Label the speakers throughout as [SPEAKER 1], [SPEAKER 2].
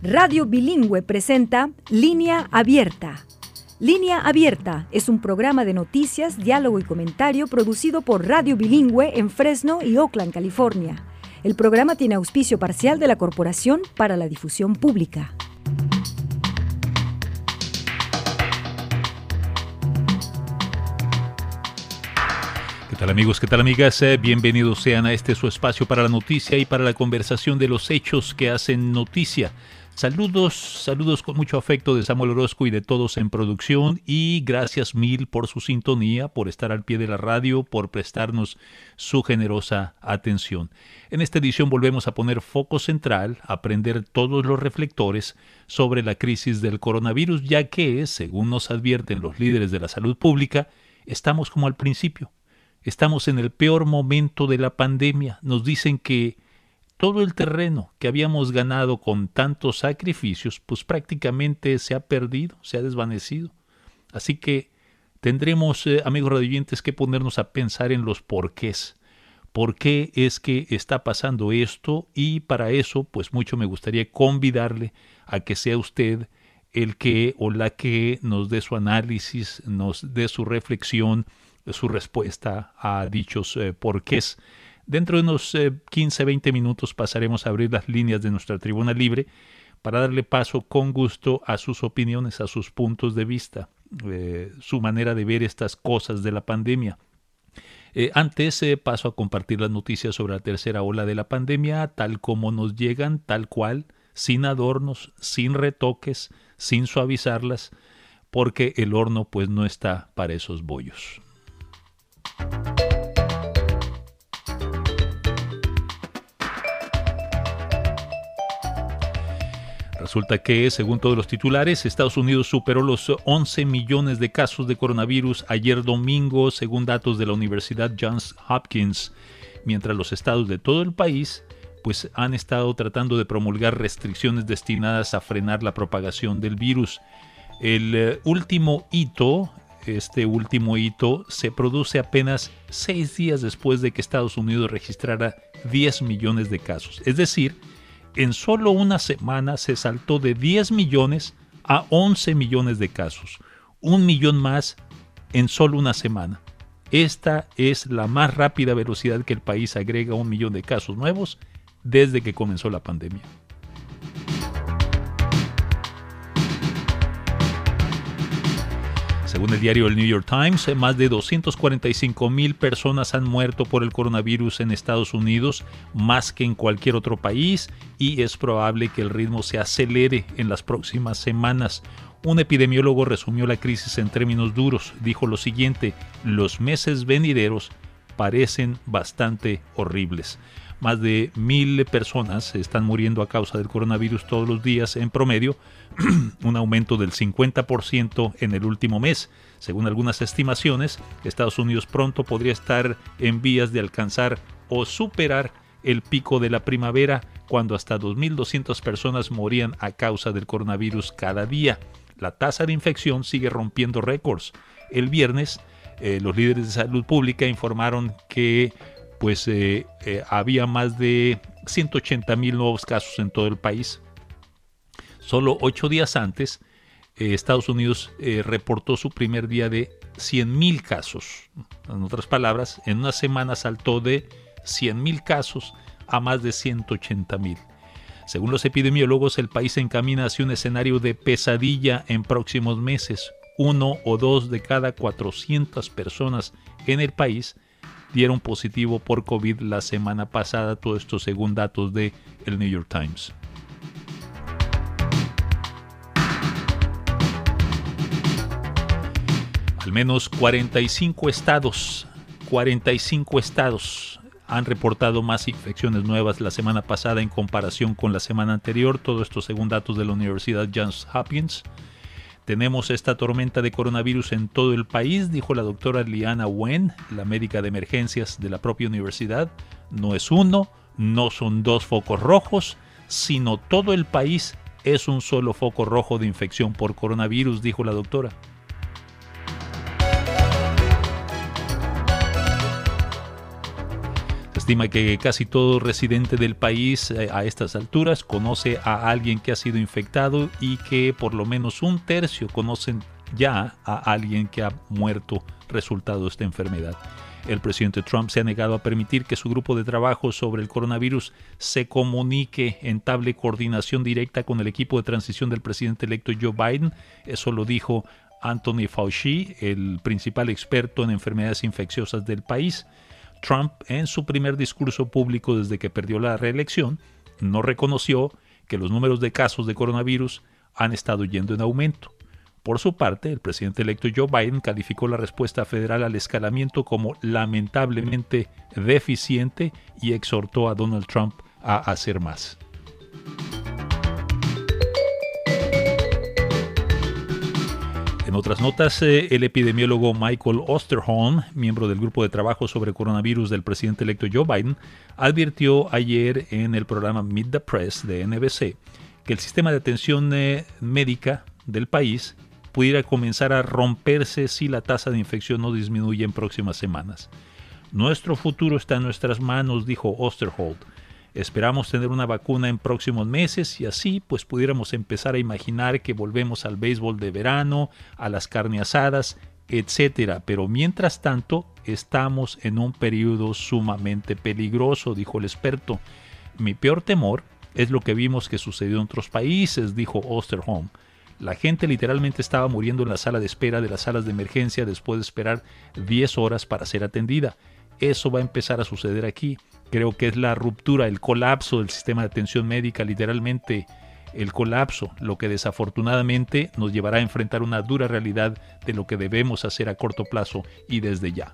[SPEAKER 1] Radio Bilingüe presenta Línea Abierta. Línea Abierta es un programa de noticias, diálogo y comentario producido por Radio Bilingüe en Fresno y Oakland, California. El programa tiene auspicio parcial de la Corporación para la Difusión Pública.
[SPEAKER 2] ¿Qué tal amigos? ¿Qué tal amigas? Bienvenidos sean a este su espacio para la noticia y para la conversación de los hechos que hacen noticia. Saludos con mucho afecto de Samuel Orozco y de todos en producción, y gracias mil por su sintonía, por estar al pie de la radio, por prestarnos su generosa atención. En esta edición volvemos a poner foco central, a prender todos los reflectores sobre la crisis del coronavirus, ya que, según nos advierten los líderes de la salud pública, estamos como al principio. Estamos en el peor momento de la pandemia. Nos dicen que todo el terreno que habíamos ganado con tantos sacrificios, pues prácticamente se ha perdido, se ha desvanecido. Así que tendremos, amigos radioyentes, que ponernos a pensar en los porqués. ¿Por qué es que está pasando esto? Y para eso, pues mucho me gustaría convidarle a que sea usted el que o la que nos dé su análisis, nos dé su reflexión, su respuesta a dichos porqués. Dentro de unos 15-20 minutos pasaremos a abrir las líneas de nuestra tribuna libre para darle paso con gusto a sus opiniones, a sus puntos de vista, su manera de ver estas cosas de la pandemia. Antes paso a compartir las noticias sobre la tercera ola de la pandemia, tal como nos llegan, tal cual, sin adornos, sin retoques, sin suavizarlas, porque el horno pues no está para esos bollos. Resulta que, según todos los titulares, Estados Unidos superó los 11 millones de casos de coronavirus ayer domingo, según datos de la Universidad Johns Hopkins, mientras los estados de todo el país pues, han estado tratando de promulgar restricciones destinadas a frenar la propagación del virus. El último hito se produce apenas 6 días después de que Estados Unidos registrara 10 millones de casos. Es decir, en solo una semana se saltó de 10 millones a 11 millones de casos. 1 millón más en solo una semana. Esta es la más rápida velocidad que el país agrega a 1 millón de casos nuevos desde que comenzó la pandemia. Según el diario El New York Times, más de 245,000 personas han muerto por el coronavirus en Estados Unidos, más que en cualquier otro país, y es probable que el ritmo se acelere en las próximas semanas. Un epidemiólogo resumió la crisis en términos duros. Dijo lo siguiente: los meses venideros parecen bastante horribles. Más de 1,000 personas están muriendo a causa del coronavirus todos los días en promedio, un aumento del 50% en el último mes. Según algunas estimaciones, Estados Unidos pronto podría estar en vías de alcanzar o superar el pico de la primavera, cuando hasta 2,200 personas morían a causa del coronavirus cada día. La tasa de infección sigue rompiendo récords. El viernes, los líderes de salud pública informaron que había más de 180,000 nuevos casos en todo el país. Solo 8 días antes, Estados Unidos reportó su primer día de 100,000 casos. En otras palabras, en una semana saltó de 100,000 casos a más de 180,000. Según los epidemiólogos, el país se encamina hacia un escenario de pesadilla en próximos meses. 1 o 2 de cada 400 personas en el país dieron positivo por COVID la semana pasada, todo esto según datos de el New York Times. Al menos 45 estados han reportado más infecciones nuevas la semana pasada en comparación con la semana anterior, todo esto según datos de la Universidad Johns Hopkins. Tenemos esta tormenta de coronavirus en todo el país, dijo la doctora Liana Wen, la médica de emergencias de la propia universidad. No es uno, no son 2 focos rojos, sino todo el país es un solo foco rojo de infección por coronavirus, dijo la doctora. estima que casi todo residente del país a estas alturas conoce a alguien que ha sido infectado y que por lo menos un tercio conocen ya a alguien que ha muerto resultado de esta enfermedad. El presidente Trump se ha negado a permitir que su grupo de trabajo sobre el coronavirus se comunique, entable coordinación directa con el equipo de transición del presidente electo Joe Biden. Eso lo dijo Anthony Fauci, el principal experto en enfermedades infecciosas del país. Trump, en su primer discurso público desde que perdió la reelección, no reconoció que los números de casos de coronavirus han estado yendo en aumento. Por su parte, el presidente electo Joe Biden calificó la respuesta federal al escalamiento como lamentablemente deficiente y exhortó a Donald Trump a hacer más. En otras notas, el epidemiólogo Michael Osterholm, miembro del grupo de trabajo sobre coronavirus del presidente electo Joe Biden, advirtió ayer en el programa Meet the Press de NBC que el sistema de atención médica del país pudiera comenzar a romperse si la tasa de infección no disminuye en próximas semanas. Nuestro futuro está en nuestras manos, dijo Osterholm. Esperamos tener una vacuna en próximos meses y así pues pudiéramos empezar a imaginar que volvemos al béisbol de verano, a las carnes asadas, etc. Pero mientras tanto estamos en un periodo sumamente peligroso, dijo el experto. Mi peor temor es lo que vimos que sucedió en otros países, dijo Osterholm. La gente literalmente estaba muriendo en la sala de espera de las salas de emergencia después de esperar 10 horas para ser atendida. Eso va a empezar a suceder aquí. Creo que es la ruptura, el colapso del sistema de atención médica, literalmente el colapso, lo que desafortunadamente nos llevará a enfrentar una dura realidad de lo que debemos hacer a corto plazo y desde ya.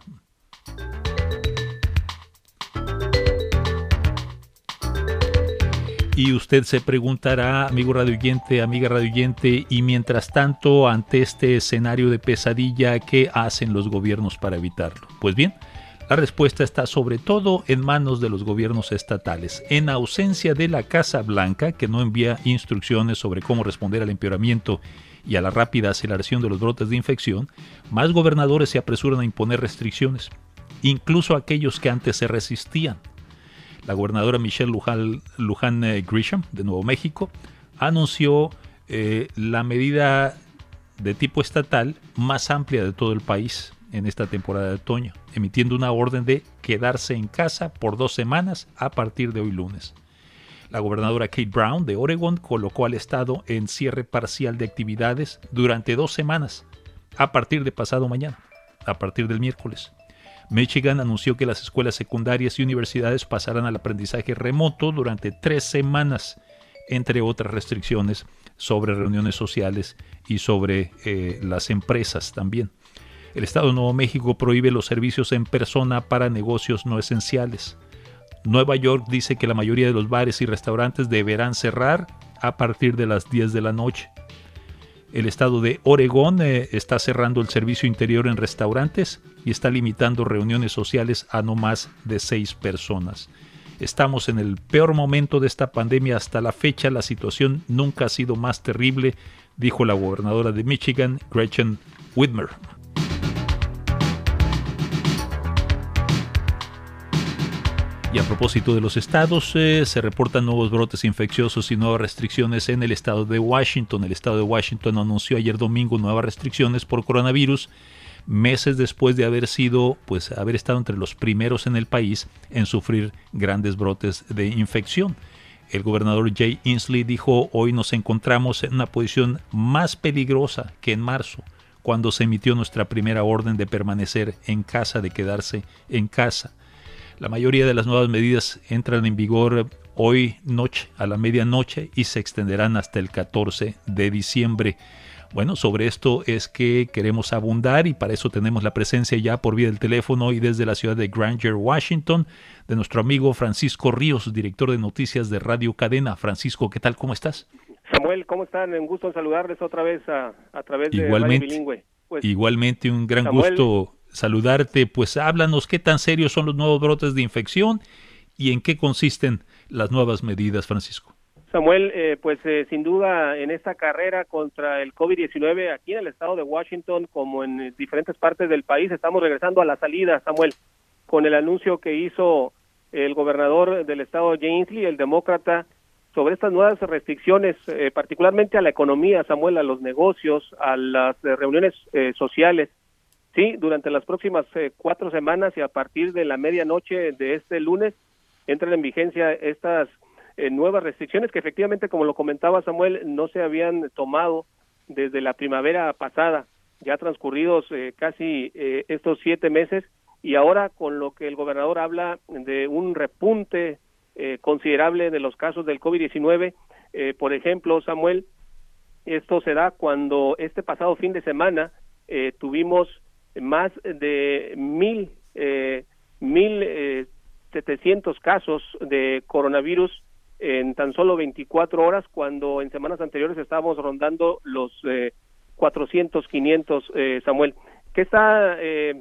[SPEAKER 2] Y usted se preguntará, amigo radioyente, amiga radioyente, y mientras tanto, ante este escenario de pesadilla, ¿qué hacen los gobiernos para evitarlo? Pues bien, la respuesta está sobre todo en manos de los gobiernos estatales. En ausencia de la Casa Blanca, que no envía instrucciones sobre cómo responder al empeoramiento y a la rápida aceleración de los brotes de infección, más gobernadores se apresuran a imponer restricciones, incluso aquellos que antes se resistían. La gobernadora Michelle Lujan Grisham, de Nuevo México, anunció la medida de tipo estatal más amplia de todo el país en esta temporada de otoño, emitiendo una orden de quedarse en casa por 2 semanas a partir de hoy lunes. La gobernadora Kate Brown, de Oregon, colocó al estado en cierre parcial de actividades durante 2 semanas, a partir de pasado mañana, a partir del miércoles. Michigan anunció que las escuelas secundarias y universidades pasarán al aprendizaje remoto durante 3 semanas, entre otras restricciones sobre reuniones sociales y sobre las empresas también. El Estado de Nuevo México prohíbe los servicios en persona para negocios no esenciales. Nueva York dice que la mayoría de los bares y restaurantes deberán cerrar a partir de las 10 de la noche. El estado de Oregón está cerrando el servicio interior en restaurantes y está limitando reuniones sociales a no más de 6 personas. Estamos en el peor momento de esta pandemia hasta la fecha. La situación nunca ha sido más terrible, dijo la gobernadora de Michigan, Gretchen Whitmer. Y a propósito de los estados, se reportan nuevos brotes infecciosos y nuevas restricciones en el estado de Washington. El estado de Washington anunció ayer domingo nuevas restricciones por coronavirus, meses después de haber estado entre los primeros en el país en sufrir grandes brotes de infección. El gobernador Jay Inslee dijo: hoy nos encontramos en una posición más peligrosa que en marzo, cuando se emitió nuestra primera orden de permanecer en casa, de quedarse en casa. La mayoría de las nuevas medidas entran en vigor hoy noche, a la medianoche, y se extenderán hasta el 14 de diciembre. Bueno, sobre esto es que queremos abundar y para eso tenemos la presencia ya por vía del teléfono y desde la ciudad de Granger, Washington, de nuestro amigo Francisco Ríos, director de noticias de Radio Cadena. Francisco, ¿qué tal? ¿Cómo estás?
[SPEAKER 3] Samuel, ¿cómo están? Un gusto en saludarles otra vez a través de Radio Bilingüe.
[SPEAKER 2] Igualmente, un gran gusto saludarte. Pues háblanos, ¿qué tan serios son los nuevos brotes de infección y en qué consisten las nuevas medidas, Francisco?
[SPEAKER 3] Samuel, sin duda en esta carrera contra el COVID-19 aquí en el estado de Washington, como en diferentes partes del país, estamos regresando a la salida, Samuel, con el anuncio que hizo el gobernador del estado Jay Inslee, el demócrata, sobre estas nuevas restricciones, particularmente a la economía, Samuel, a los negocios, a las reuniones sociales. Sí, durante las próximas 4 semanas y a partir de la medianoche de este lunes entran en vigencia estas nuevas restricciones que efectivamente, como lo comentaba Samuel, no se habían tomado desde la primavera pasada, ya transcurridos casi estos 7 meses, y ahora con lo que el gobernador habla de un repunte considerable de los casos del COVID-19, por ejemplo, Samuel, esto se da cuando este pasado fin de semana tuvimos más de 1,700 casos de coronavirus en tan solo 24 horas, cuando en semanas anteriores estábamos rondando los 400, 500, Samuel. ¿Qué está,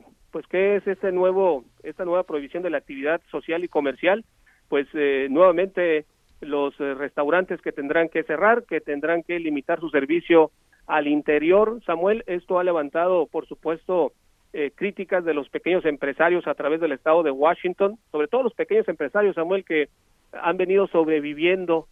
[SPEAKER 3] qué es esta nueva prohibición de la actividad social y comercial? Pues nuevamente los restaurantes que tendrán que cerrar, que tendrán que limitar su servicio al interior, Samuel. Esto ha levantado, por supuesto, críticas de los pequeños empresarios a través del estado de Washington, sobre todo los pequeños empresarios, Samuel, que han venido sobreviviendo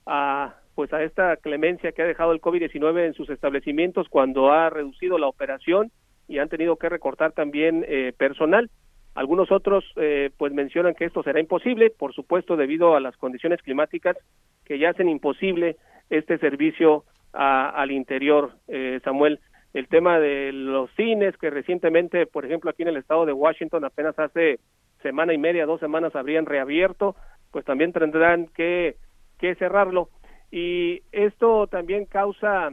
[SPEAKER 3] a esta clemencia que ha dejado el COVID-19 en sus establecimientos cuando ha reducido la operación y han tenido que recortar también personal. Algunos otros mencionan que esto será imposible, por supuesto, debido a las condiciones climáticas que ya hacen imposible este servicio al interior, Samuel. El tema de los cines, que recientemente, por ejemplo, aquí en el estado de Washington, apenas hace semana y media, 2 semanas, habrían reabierto, pues también tendrán que cerrarlo. Y esto también causa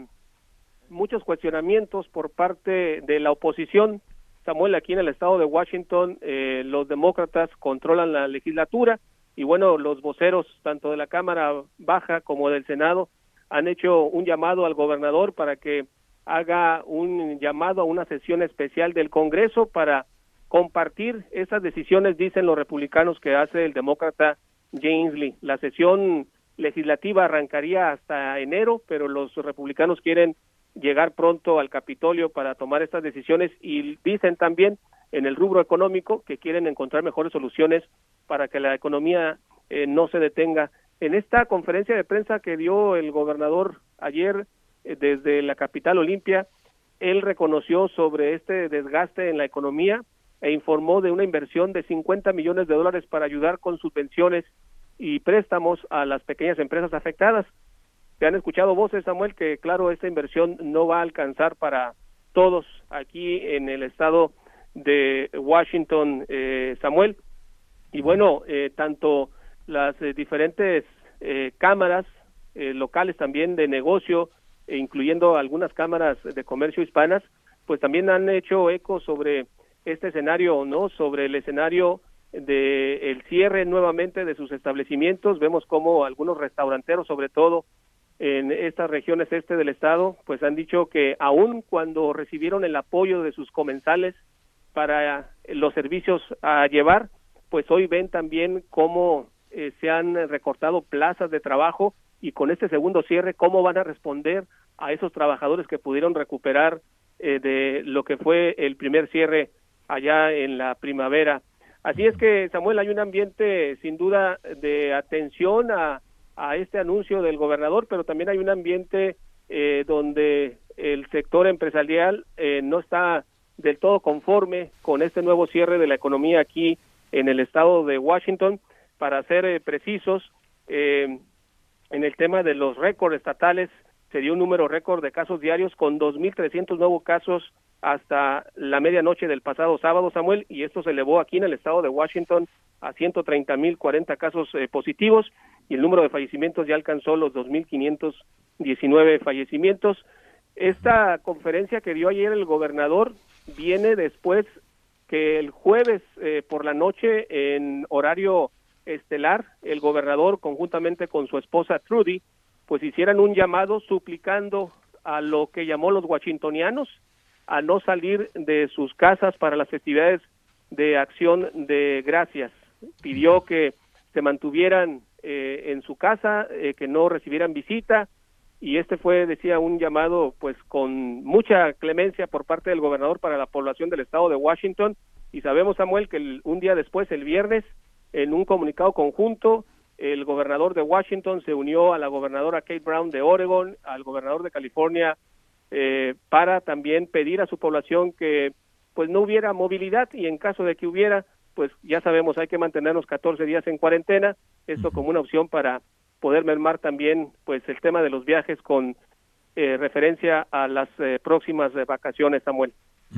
[SPEAKER 3] muchos cuestionamientos por parte de la oposición. Samuel, aquí en el estado de Washington, los demócratas controlan la legislatura y bueno, los voceros tanto de la Cámara Baja como del Senado han hecho un llamado al gobernador para que haga un llamado a una sesión especial del Congreso para compartir esas decisiones, dicen los republicanos, que hace el demócrata Jay Inslee. La sesión legislativa arrancaría hasta enero, pero los republicanos quieren llegar pronto al Capitolio para tomar estas decisiones y dicen también en el rubro económico que quieren encontrar mejores soluciones para que la economía no se detenga. En esta conferencia de prensa que dio el gobernador ayer desde la capital Olimpia, él reconoció sobre este desgaste en la economía e informó de una inversión de $50 millones para ayudar con subvenciones y préstamos a las pequeñas empresas afectadas. Se han escuchado voces, Samuel, que claro, esta inversión no va a alcanzar para todos aquí en el estado de Washington, Samuel. Y bueno, tanto las diferentes cámaras locales también de negocio, incluyendo algunas cámaras de comercio hispanas, pues también han hecho eco sobre este escenario, ¿no? Sobre el escenario de el cierre nuevamente de sus establecimientos. Vemos como algunos restauranteros, sobre todo en estas regiones este del estado, pues han dicho que aun cuando recibieron el apoyo de sus comensales para los servicios a llevar, pues hoy ven también cómo se han recortado plazas de trabajo y con este segundo cierre, cómo van a responder a esos trabajadores que pudieron recuperar de lo que fue el primer cierre allá en la primavera. Así es que, Samuel, hay un ambiente sin duda de atención a este anuncio del gobernador, pero también hay un ambiente donde el sector empresarial no está del todo conforme con este nuevo cierre de la economía aquí en el estado de Washington. Para ser precisos, en el tema de los récords estatales, se dio un número récord de casos diarios con 2,300 nuevos casos hasta la medianoche del pasado sábado, Samuel, y esto se elevó aquí en el estado de Washington a 130,040 casos positivos, y el número de fallecimientos ya alcanzó los 2,519 fallecimientos. Esta conferencia que dio ayer el gobernador viene después que el jueves por la noche, en horario estelar, el gobernador conjuntamente con su esposa Trudy pues hicieran un llamado suplicando a lo que llamó los washingtonianos a no salir de sus casas para las festividades de Acción de Gracias. Pidió que se mantuvieran en su casa, que no recibieran visita, y este fue, decía, un llamado pues con mucha clemencia por parte del gobernador para la población del estado de Washington. Y sabemos, Samuel, que un día después, el viernes, en un comunicado conjunto, el gobernador de Washington se unió a la gobernadora Kate Brown de Oregon, al gobernador de California, para también pedir a su población que pues no hubiera movilidad, y en caso de que hubiera, pues ya sabemos, hay que mantenernos 14 días en cuarentena, esto como una opción para poder mermar también pues el tema de los viajes con referencia a las próximas vacaciones, Samuel.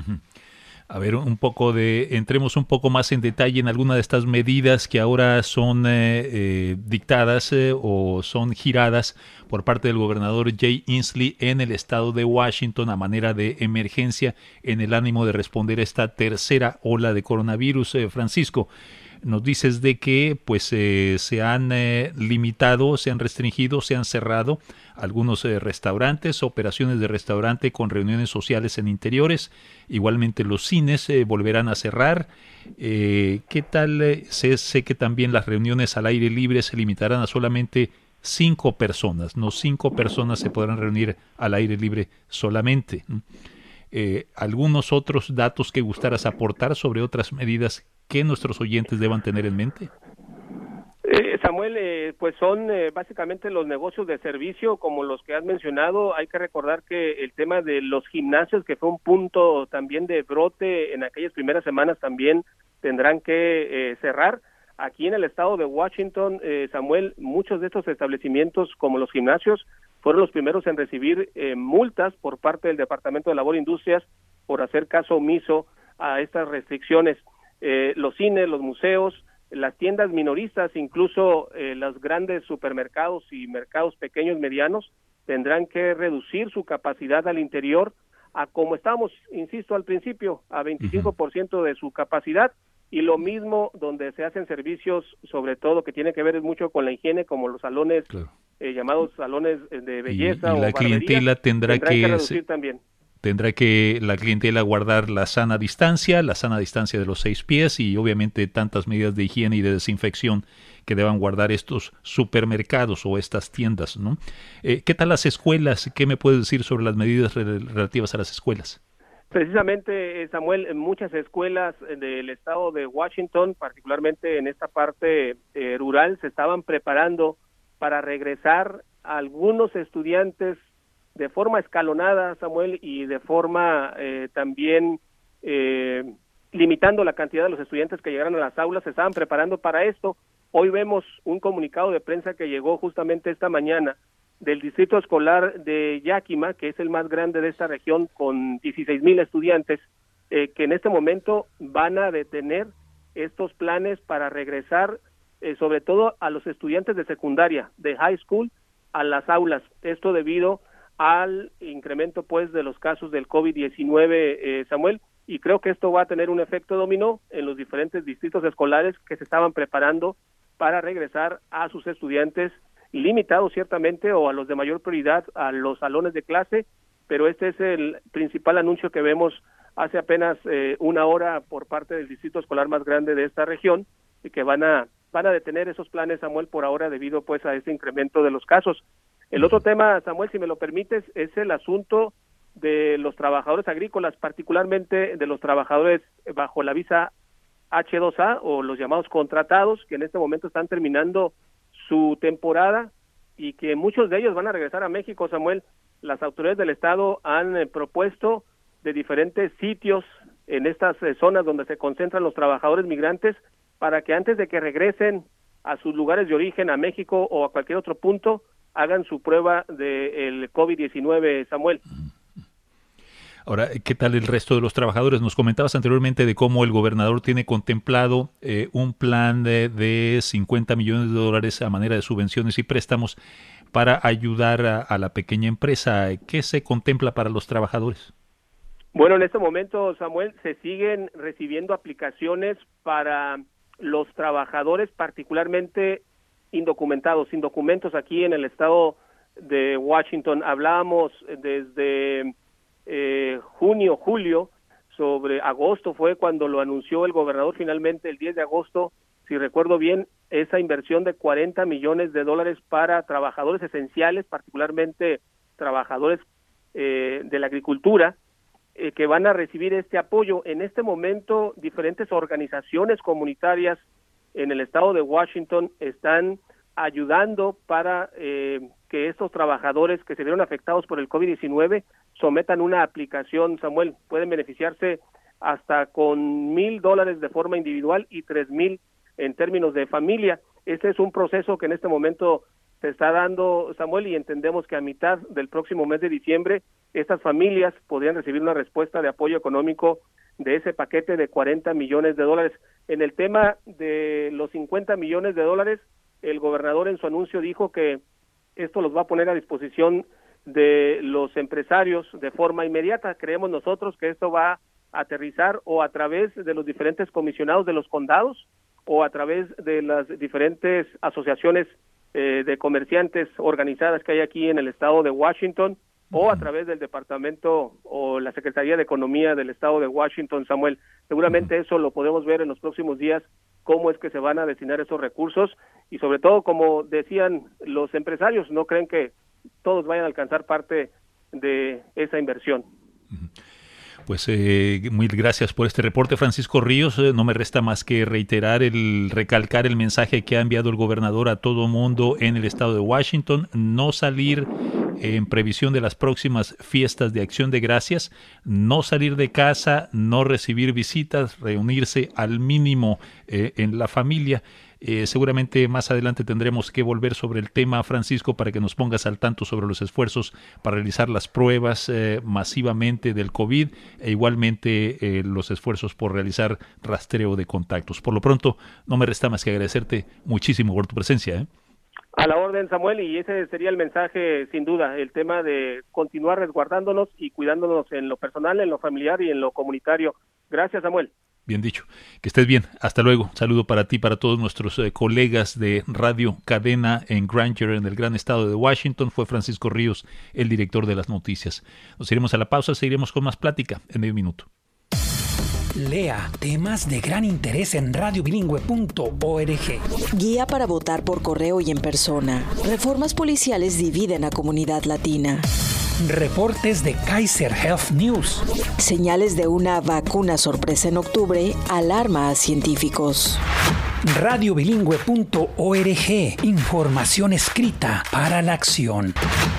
[SPEAKER 2] A ver, entremos un poco más en detalle en alguna de estas medidas que ahora son dictadas o son giradas por parte del gobernador Jay Inslee en el estado de Washington a manera de emergencia en el ánimo de responder a esta tercera ola de coronavirus. Francisco, nos dices de que pues se han limitado, se han restringido, se han cerrado algunos restaurantes, operaciones de restaurante con reuniones sociales en interiores, igualmente los cines volverán a cerrar. ¿Qué tal? Sé que también las reuniones al aire libre se limitarán a solamente 5 personas, no 5 personas se podrán reunir al aire libre solamente. ¿Algunos otros datos que gustaras aportar sobre otras medidas que nuestros oyentes deban tener en mente?
[SPEAKER 3] Samuel, pues son básicamente los negocios de servicio como los que has mencionado. Hay que recordar que el tema de los gimnasios, que fue un punto también de brote en aquellas primeras semanas, también tendrán que cerrar. Aquí en el estado de Washington, Samuel, muchos de estos establecimientos como los gimnasios fueron los primeros en recibir multas por parte del Departamento de Labor e Industrias por hacer caso omiso a estas restricciones. Los cines, los museos, las tiendas minoristas, incluso los grandes supermercados y mercados pequeños, medianos, tendrán que reducir su capacidad al interior a como estábamos, insisto, al principio, a 25% de su capacidad, y lo mismo donde se hacen servicios, sobre todo que tiene que ver mucho con la higiene, como los salones, claro, llamados salones de belleza,
[SPEAKER 2] y la clientela tendrá que
[SPEAKER 3] reducir también.
[SPEAKER 2] Tendrá que la clientela guardar la sana distancia de los 6 pies y obviamente tantas medidas de higiene y de desinfección que deban guardar estos supermercados o estas tiendas, ¿no? ¿Qué tal las escuelas? ¿Qué me puedes decir sobre las medidas relativas a las escuelas?
[SPEAKER 3] Precisamente, Samuel, en muchas escuelas del estado de Washington, particularmente en esta parte rural, se estaban preparando para regresar a algunos estudiantes de forma escalonada, Samuel, y de forma también limitando la cantidad de los estudiantes que llegaran a las aulas. Se estaban preparando para esto. Hoy vemos un comunicado de prensa que llegó justamente esta mañana del Distrito Escolar de Yakima, que es el más grande de esta región, con 16,000 estudiantes, que en este momento van a detener estos planes para regresar, sobre todo a los estudiantes de secundaria, de high school, a las aulas. Esto debido al incremento pues de los casos del COVID-19, Samuel, y creo que esto va a tener un efecto dominó en los diferentes distritos escolares que se estaban preparando para regresar a sus estudiantes, limitados ciertamente o a los de mayor prioridad a los salones de clase, pero este es el principal anuncio que vemos hace apenas una hora por parte del distrito escolar más grande de esta región, y que van a detener esos planes, Samuel, por ahora debido pues a este incremento de los casos. El otro tema, Samuel, si me lo permites, es el asunto de los trabajadores agrícolas, particularmente de los trabajadores bajo la visa H2A o los llamados contratados, que en este momento están terminando su temporada y que muchos de ellos van a regresar a México, Samuel. Las autoridades del estado han propuesto de diferentes sitios en estas zonas donde se concentran los trabajadores migrantes para que antes de que regresen a sus lugares de origen, a México o a cualquier otro punto, hagan su prueba del COVID-19, Samuel.
[SPEAKER 2] Ahora, ¿qué tal el resto de los trabajadores? Nos comentabas anteriormente de cómo el gobernador tiene contemplado un plan de 50 millones de dólares a manera de subvenciones y préstamos para ayudar a la pequeña empresa. ¿Qué se contempla para los trabajadores?
[SPEAKER 3] Bueno, en este momento, Samuel, se siguen recibiendo aplicaciones para los trabajadores, particularmente indocumentados, sin documentos aquí en el estado de Washington. Hablábamos desde junio, julio, sobre agosto fue cuando lo anunció el gobernador finalmente el 10 de agosto, si recuerdo bien, esa inversión de 40 millones de dólares para trabajadores esenciales, particularmente trabajadores de la agricultura, que van a recibir este apoyo. En este momento, diferentes organizaciones comunitarias en el estado de Washington están ayudando para que estos trabajadores que se vieron afectados por el COVID-19 sometan una aplicación, Samuel. Pueden beneficiarse hasta con $1,000 de forma individual y 3,000 en términos de familia. Este es un proceso que en este momento se está dando, Samuel, y entendemos que a mitad del próximo mes de diciembre estas familias podrían recibir una respuesta de apoyo económico de ese paquete de $40 millones. En el tema de los $50 millones, el gobernador en su anuncio dijo que esto los va a poner a disposición de los empresarios de forma inmediata. Creemos nosotros que esto va a aterrizar o a través de los diferentes comisionados de los condados o a través de las diferentes asociaciones de comerciantes organizadas que hay aquí en el estado de Washington, o a través del departamento o la Secretaría de Economía del estado de Washington, Samuel. Seguramente eso lo podemos ver en los próximos días, cómo es que se van a destinar esos recursos, y sobre todo, como decían los empresarios, no creen que todos vayan a alcanzar parte de esa inversión.
[SPEAKER 2] Pues muy gracias por este reporte, Francisco Ríos. No me resta más que recalcar el mensaje que ha enviado el gobernador a todo mundo en el estado de Washington: no salir en previsión de las próximas fiestas de Acción de Gracias, no salir de casa, no recibir visitas, reunirse al mínimo en la familia. Seguramente más adelante tendremos que volver sobre el tema, Francisco, para que nos pongas al tanto sobre los esfuerzos para realizar las pruebas masivamente del COVID e igualmente los esfuerzos por realizar rastreo de contactos. Por lo pronto, no me resta más que agradecerte muchísimo por tu presencia.
[SPEAKER 3] A la orden, Samuel, y ese sería el mensaje, sin duda, el tema de continuar resguardándonos y cuidándonos en lo personal, en lo familiar y en lo comunitario. Gracias, Samuel.
[SPEAKER 2] Bien dicho. Que estés bien. Hasta luego. Saludo para ti, para todos nuestros colegas de Radio Cadena en Granger, en el gran estado de Washington. Fue Francisco Ríos, el director de las noticias. Nos iremos a la pausa, seguiremos con más plática en medio minuto.
[SPEAKER 4] Lea temas de gran interés en radiobilingüe.org.
[SPEAKER 5] Guía para votar por correo y en persona. Reformas policiales dividen a comunidad latina.
[SPEAKER 4] Reportes de Kaiser Health News.
[SPEAKER 5] Señales de una vacuna sorpresa en octubre alarma a científicos.
[SPEAKER 4] Radiobilingüe.org. Información escrita para la acción.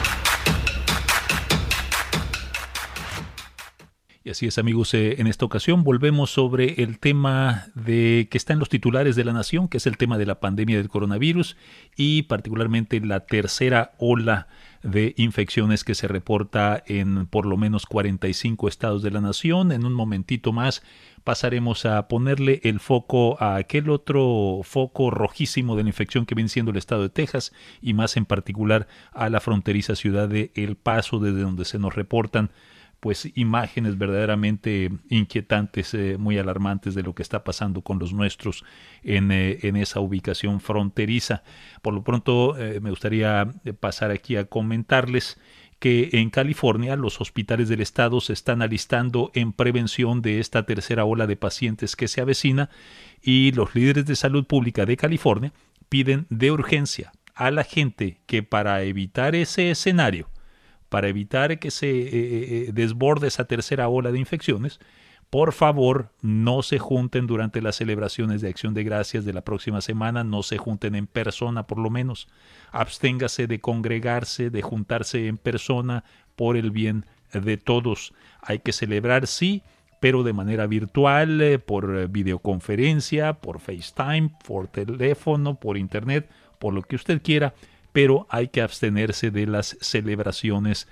[SPEAKER 2] Y así es, amigos, en esta ocasión volvemos sobre el tema que está en los titulares de La Nación, que es el tema de la pandemia del coronavirus y particularmente la tercera ola de infecciones que se reporta en por lo menos 45 estados de la nación. En un momentito más pasaremos a ponerle el foco a aquel otro foco rojísimo de la infección que viene siendo el estado de Texas, y más en particular a la fronteriza ciudad de El Paso, desde donde se nos reportan pues imágenes verdaderamente inquietantes, muy alarmantes de lo que está pasando con los nuestros en esa ubicación fronteriza. Por lo pronto me gustaría pasar aquí a comentarles que en California los hospitales del estado se están alistando en prevención de esta tercera ola de pacientes que se avecina, y los líderes de salud pública de California piden de urgencia a la gente que para evitar ese escenario, para evitar que se desborde esa tercera ola de infecciones, por favor, no se junten durante las celebraciones de Acción de Gracias de la próxima semana, no se junten en persona por lo menos. Absténgase de congregarse, de juntarse en persona por el bien de todos. Hay que celebrar, sí, pero de manera virtual, por videoconferencia, por FaceTime, por teléfono, por internet, por lo que usted quiera, pero hay que abstenerse de las celebraciones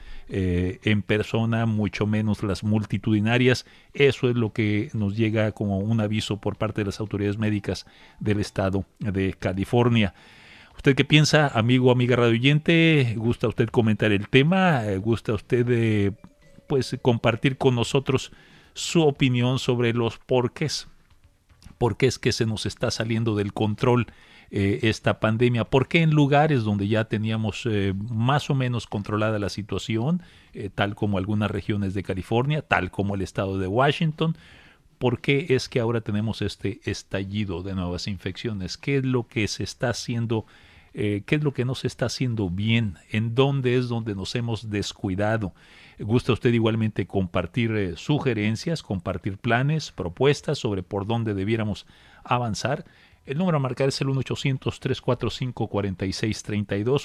[SPEAKER 2] en persona, mucho menos las multitudinarias. Eso es lo que nos llega como un aviso por parte de las autoridades médicas del estado de California. ¿Usted qué piensa, amigo o amiga radioyente? ¿Gusta usted comentar el tema? ¿Gusta usted pues compartir con nosotros su opinión sobre los porqués? ¿Por qué es que se nos está saliendo del control esta pandemia? ¿Por qué en lugares donde ya teníamos más o menos controlada la situación, tal como algunas regiones de California, tal como el estado de Washington, por qué es que ahora tenemos este estallido de nuevas infecciones? ¿Qué es lo que se está haciendo? ¿Qué es lo que no se está haciendo bien? ¿En dónde es donde nos hemos descuidado? ¿Gusta usted igualmente compartir sugerencias, compartir planes, propuestas sobre por dónde debiéramos avanzar? El número a marcar es el 1-800-345-4632,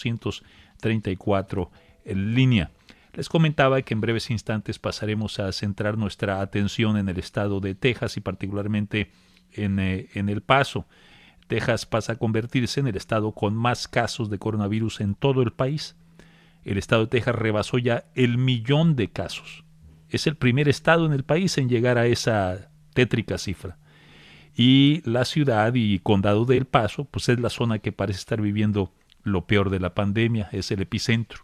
[SPEAKER 2] 1-800-34 en línea. Les comentaba que en breves instantes pasaremos a centrar nuestra atención en el estado de Texas y particularmente en El Paso. Texas pasa a convertirse en el estado con más casos de coronavirus en todo el país. El estado de Texas rebasó ya el 1,000,000 de casos. Es el primer estado en el país en llegar a esa tétrica cifra. Y la ciudad y condado de El Paso, pues es la zona que parece estar viviendo lo peor de la pandemia, es el epicentro.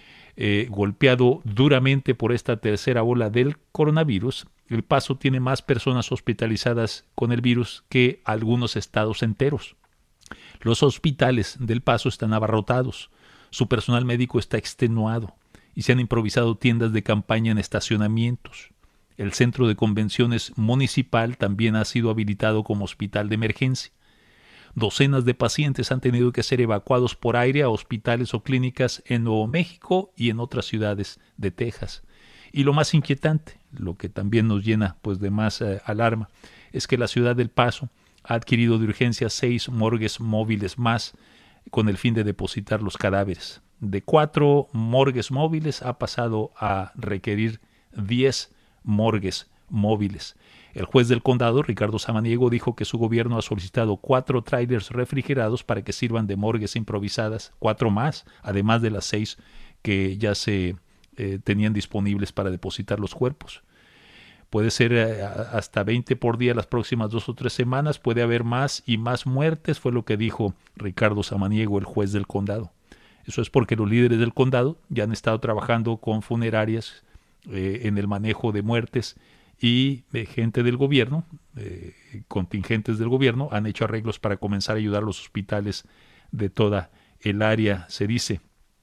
[SPEAKER 2] Golpeado duramente por esta tercera ola del coronavirus, El Paso tiene más personas hospitalizadas con el virus que algunos estados enteros. Los hospitales del Paso están abarrotados, su personal médico está extenuado y se han improvisado tiendas de campaña en estacionamientos. El centro de convenciones municipal también ha sido habilitado como hospital de emergencia. Docenas de pacientes han tenido que ser evacuados por aire a hospitales o clínicas en Nuevo México y en otras ciudades de Texas. Y lo más inquietante, lo que también nos llena pues de más alarma, es que la ciudad del Paso ha adquirido de urgencia 6 morgues móviles más con el fin de depositar los cadáveres. De 4 morgues móviles ha pasado a requerir 10 morgues móviles. El juez del condado, Ricardo Samaniego, dijo que su gobierno ha solicitado 4 trailers refrigerados para que sirvan de morgues improvisadas, 4 más, además de las 6 que ya se tenían disponibles para depositar los cuerpos. Puede ser hasta 20 por día las próximas 2 o 3 semanas, puede haber más y más muertes, fue lo que dijo Ricardo Samaniego, el juez del condado. Eso es porque los líderes del condado ya han estado trabajando con funerarias en el manejo de muertes y gente del gobierno, contingentes del gobierno, han hecho arreglos para comenzar a ayudar a los hospitales de toda el área, se dice.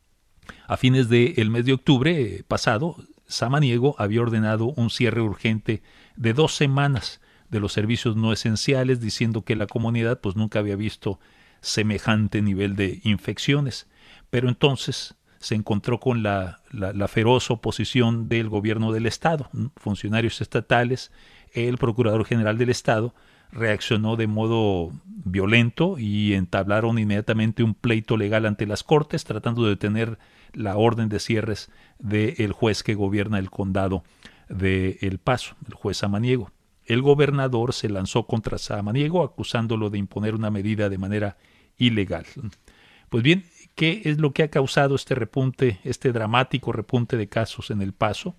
[SPEAKER 2] A fines del mes de octubre pasado, Samaniego había ordenado un cierre urgente de 2 semanas de los servicios no esenciales, diciendo que la comunidad pues nunca había visto semejante nivel de infecciones. Pero entonces se encontró con la feroz oposición del gobierno del estado, funcionarios estatales. El procurador general del estado reaccionó de modo violento y entablaron inmediatamente un pleito legal ante las cortes, tratando de detener la orden de cierres del juez que gobierna el condado de El Paso, el juez Samaniego. El gobernador se lanzó contra Samaniego acusándolo de imponer una medida de manera ilegal. Pues bien, ¿qué es lo que ha causado este repunte, este dramático repunte de casos en El Paso?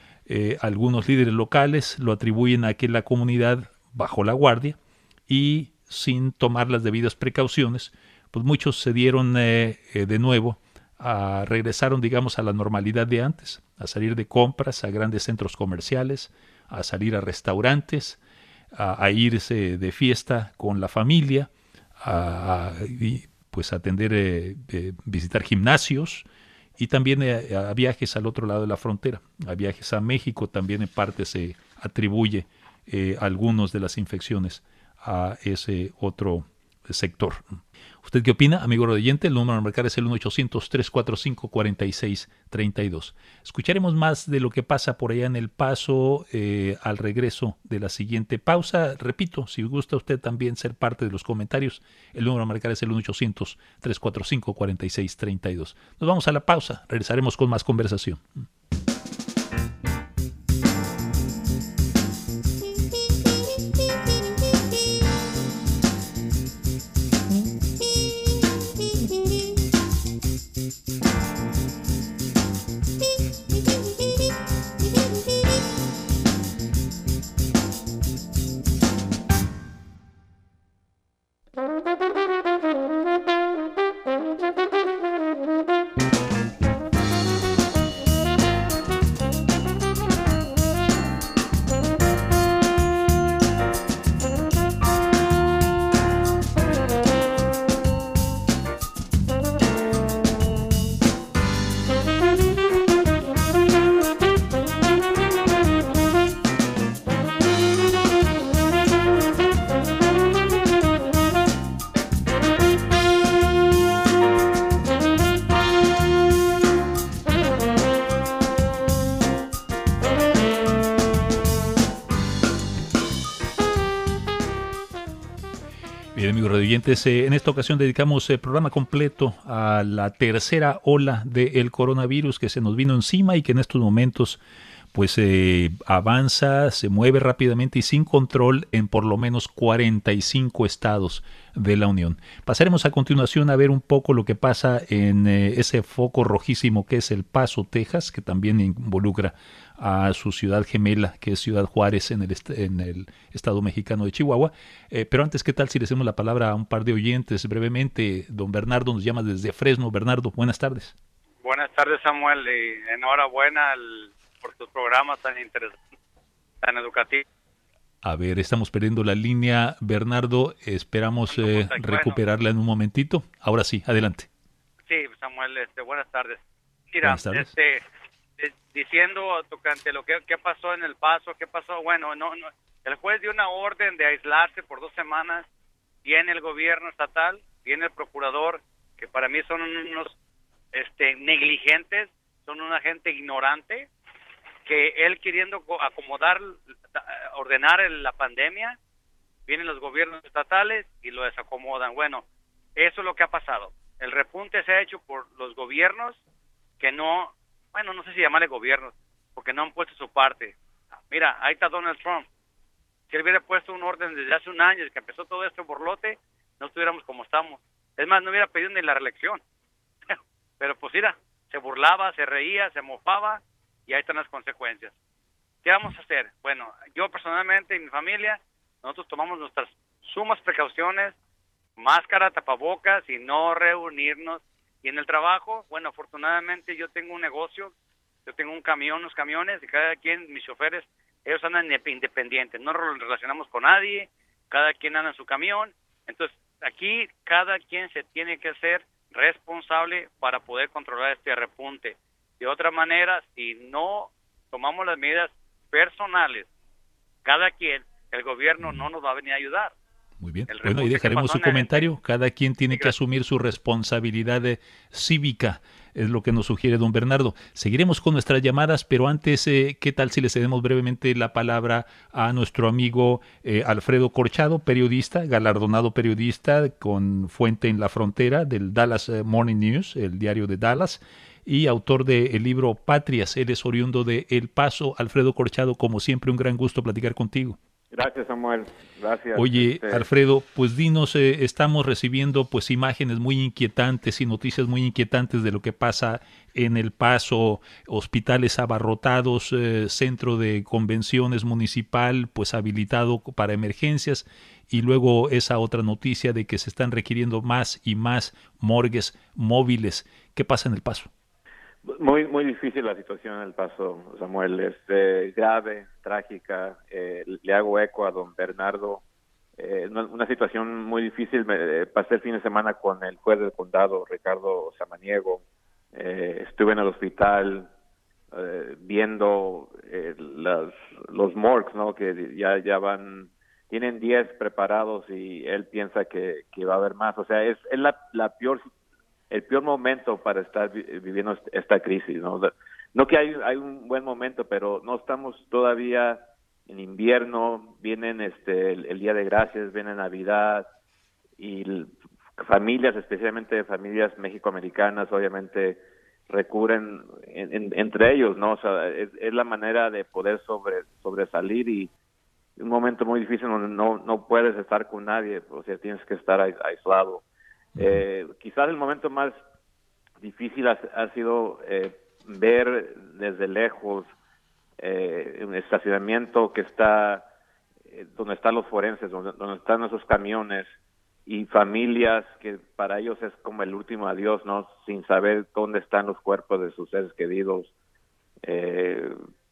[SPEAKER 2] Algunos líderes locales lo atribuyen a que la comunidad bajó la guardia y sin tomar las debidas precauciones, pues muchos se dieron de nuevo, regresaron digamos a la normalidad de antes, a salir de compras a grandes centros comerciales, a salir a restaurantes, a irse de fiesta con la familia, pues atender, visitar gimnasios y también a viajes al otro lado de la frontera, a viajes a México. También en parte se atribuye algunos de las infecciones a ese otro sector. ¿Usted qué opina, amigo radioyente? El número a marcar es el 1-800-345-4632. Escucharemos más de lo que pasa por allá en El Paso al regreso de la siguiente pausa. Repito, si gusta usted también ser parte de los comentarios, el número a marcar es el 1-800-345-4632. Nos vamos a la pausa, regresaremos con más conversación. Bien, amigos radioyentes, en esta ocasión dedicamos el programa completo a la tercera ola del coronavirus que se nos vino encima y que en estos momentos pues avanza, se mueve rápidamente y sin control en por lo menos 45 estados de la Unión. Pasaremos a continuación a ver un poco lo que pasa en ese foco rojísimo que es El Paso, Texas, que también involucra a su ciudad gemela, que es Ciudad Juárez, en el estado mexicano de Chihuahua. Pero antes, ¿qué tal si le hacemos la palabra a un par de oyentes brevemente? Don Bernardo nos llama desde Fresno. Bernardo, buenas tardes.
[SPEAKER 6] Buenas tardes, Samuel, y enhorabuena por tus programas tan interesantes, tan educativos.
[SPEAKER 2] A ver, estamos perdiendo la línea, Bernardo. Esperamos recuperarla en un momentito. Ahora sí, adelante.
[SPEAKER 6] Sí, Samuel, buenas tardes. Mira,
[SPEAKER 2] buenas tardes.
[SPEAKER 6] Diciendo tocante lo que pasó en El Paso, qué pasó, bueno, no, el juez dio una orden de aislarse por 2 semanas. Viene el gobierno estatal, viene el procurador, que para mí son unos negligentes, son una gente ignorante, que él queriendo acomodar, ordenar la pandemia, vienen los gobiernos estatales y lo desacomodan. Bueno, eso es lo que ha pasado. El repunte se ha hecho por los gobiernos que no sé si llamarle gobiernos, porque no han puesto su parte. Mira, ahí está Donald Trump. Si él hubiera puesto un orden desde hace un año, desde que empezó todo este borlote, no estuviéramos como estamos. Es más, no hubiera pedido ni la reelección. Pero pues mira, se burlaba, se reía, se mofaba, y ahí están las consecuencias. ¿Qué vamos a hacer? Bueno, yo personalmente y mi familia, nosotros tomamos nuestras sumas precauciones, máscara, tapabocas y no reunirnos. Y en el trabajo, bueno, afortunadamente yo tengo un negocio, yo tengo unos camiones, y cada quien, mis choferes, ellos andan independientes, no nos relacionamos con nadie, cada quien anda en su camión. Entonces, aquí cada quien se tiene que ser responsable para poder controlar este repunte. De otra manera, si no tomamos las medidas personales, cada quien, el gobierno no nos va a venir a ayudar.
[SPEAKER 2] Muy bien, bueno, y dejaremos su comentario. Cada quien tiene que asumir su responsabilidad cívica, es lo que nos sugiere don Bernardo. Seguiremos con nuestras llamadas, pero antes, ¿qué tal si le cedemos brevemente la palabra a nuestro amigo Alfredo Corchado, periodista, galardonado periodista con fuente en la frontera del Dallas Morning News, el diario de Dallas, y autor del libro Patrias? Él es oriundo de El Paso. Alfredo Corchado, como siempre, un gran gusto platicar contigo.
[SPEAKER 7] Gracias, Samuel. Gracias.
[SPEAKER 2] Oye, Alfredo, pues dinos, estamos recibiendo pues imágenes muy inquietantes y noticias muy inquietantes de lo que pasa en El Paso, hospitales abarrotados, centro de convenciones municipal pues habilitado para emergencias, y luego esa otra noticia de que se están requiriendo más y más morgues móviles. ¿Qué pasa en El Paso?
[SPEAKER 7] Muy difícil la situación en El Paso, Samuel. Es grave, trágica. Le hago eco a don Bernardo. Una situación muy difícil. Pasé el fin de semana con el juez del condado, Ricardo Samaniego. Estuve en el hospital viendo los morgues, ¿no? Que ya van, tienen 10 preparados y él piensa que va a haber más. O sea, es el peor momento para estar viviendo esta crisis, ¿no? No que hay un buen momento, pero no estamos todavía en invierno, vienen el Día de Gracias, viene Navidad, y familias, especialmente familias mexicoamericanas, obviamente recurren entre ellos, ¿no? O sea, es la manera de poder sobresalir, y un momento muy difícil donde no puedes estar con nadie, o sea, tienes que estar aislado. Quizás el momento más difícil ha sido ver desde lejos un estacionamiento que está donde están los forenses, donde están esos camiones, y familias que para ellos es como el último adiós, ¿no? Sin saber dónde están los cuerpos de sus seres queridos. Es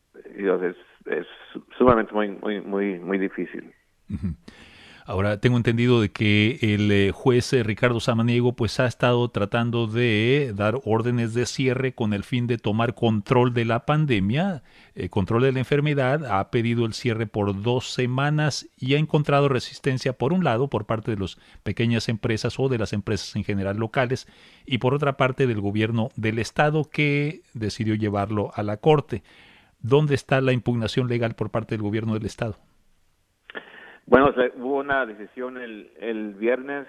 [SPEAKER 7] sumamente muy difícil.
[SPEAKER 2] Uh-huh. Ahora, tengo entendido de que el juez Ricardo Samaniego pues ha estado tratando de dar órdenes de cierre con el fin de tomar control de la pandemia, control de la enfermedad. Ha pedido el cierre por 2 semanas y ha encontrado resistencia, por un lado, por parte de las pequeñas empresas o de las empresas en general locales, y por otra parte del gobierno del estado, que decidió llevarlo a la corte. ¿Dónde está la impugnación legal por parte del gobierno del estado?
[SPEAKER 7] Bueno, hubo una decisión el viernes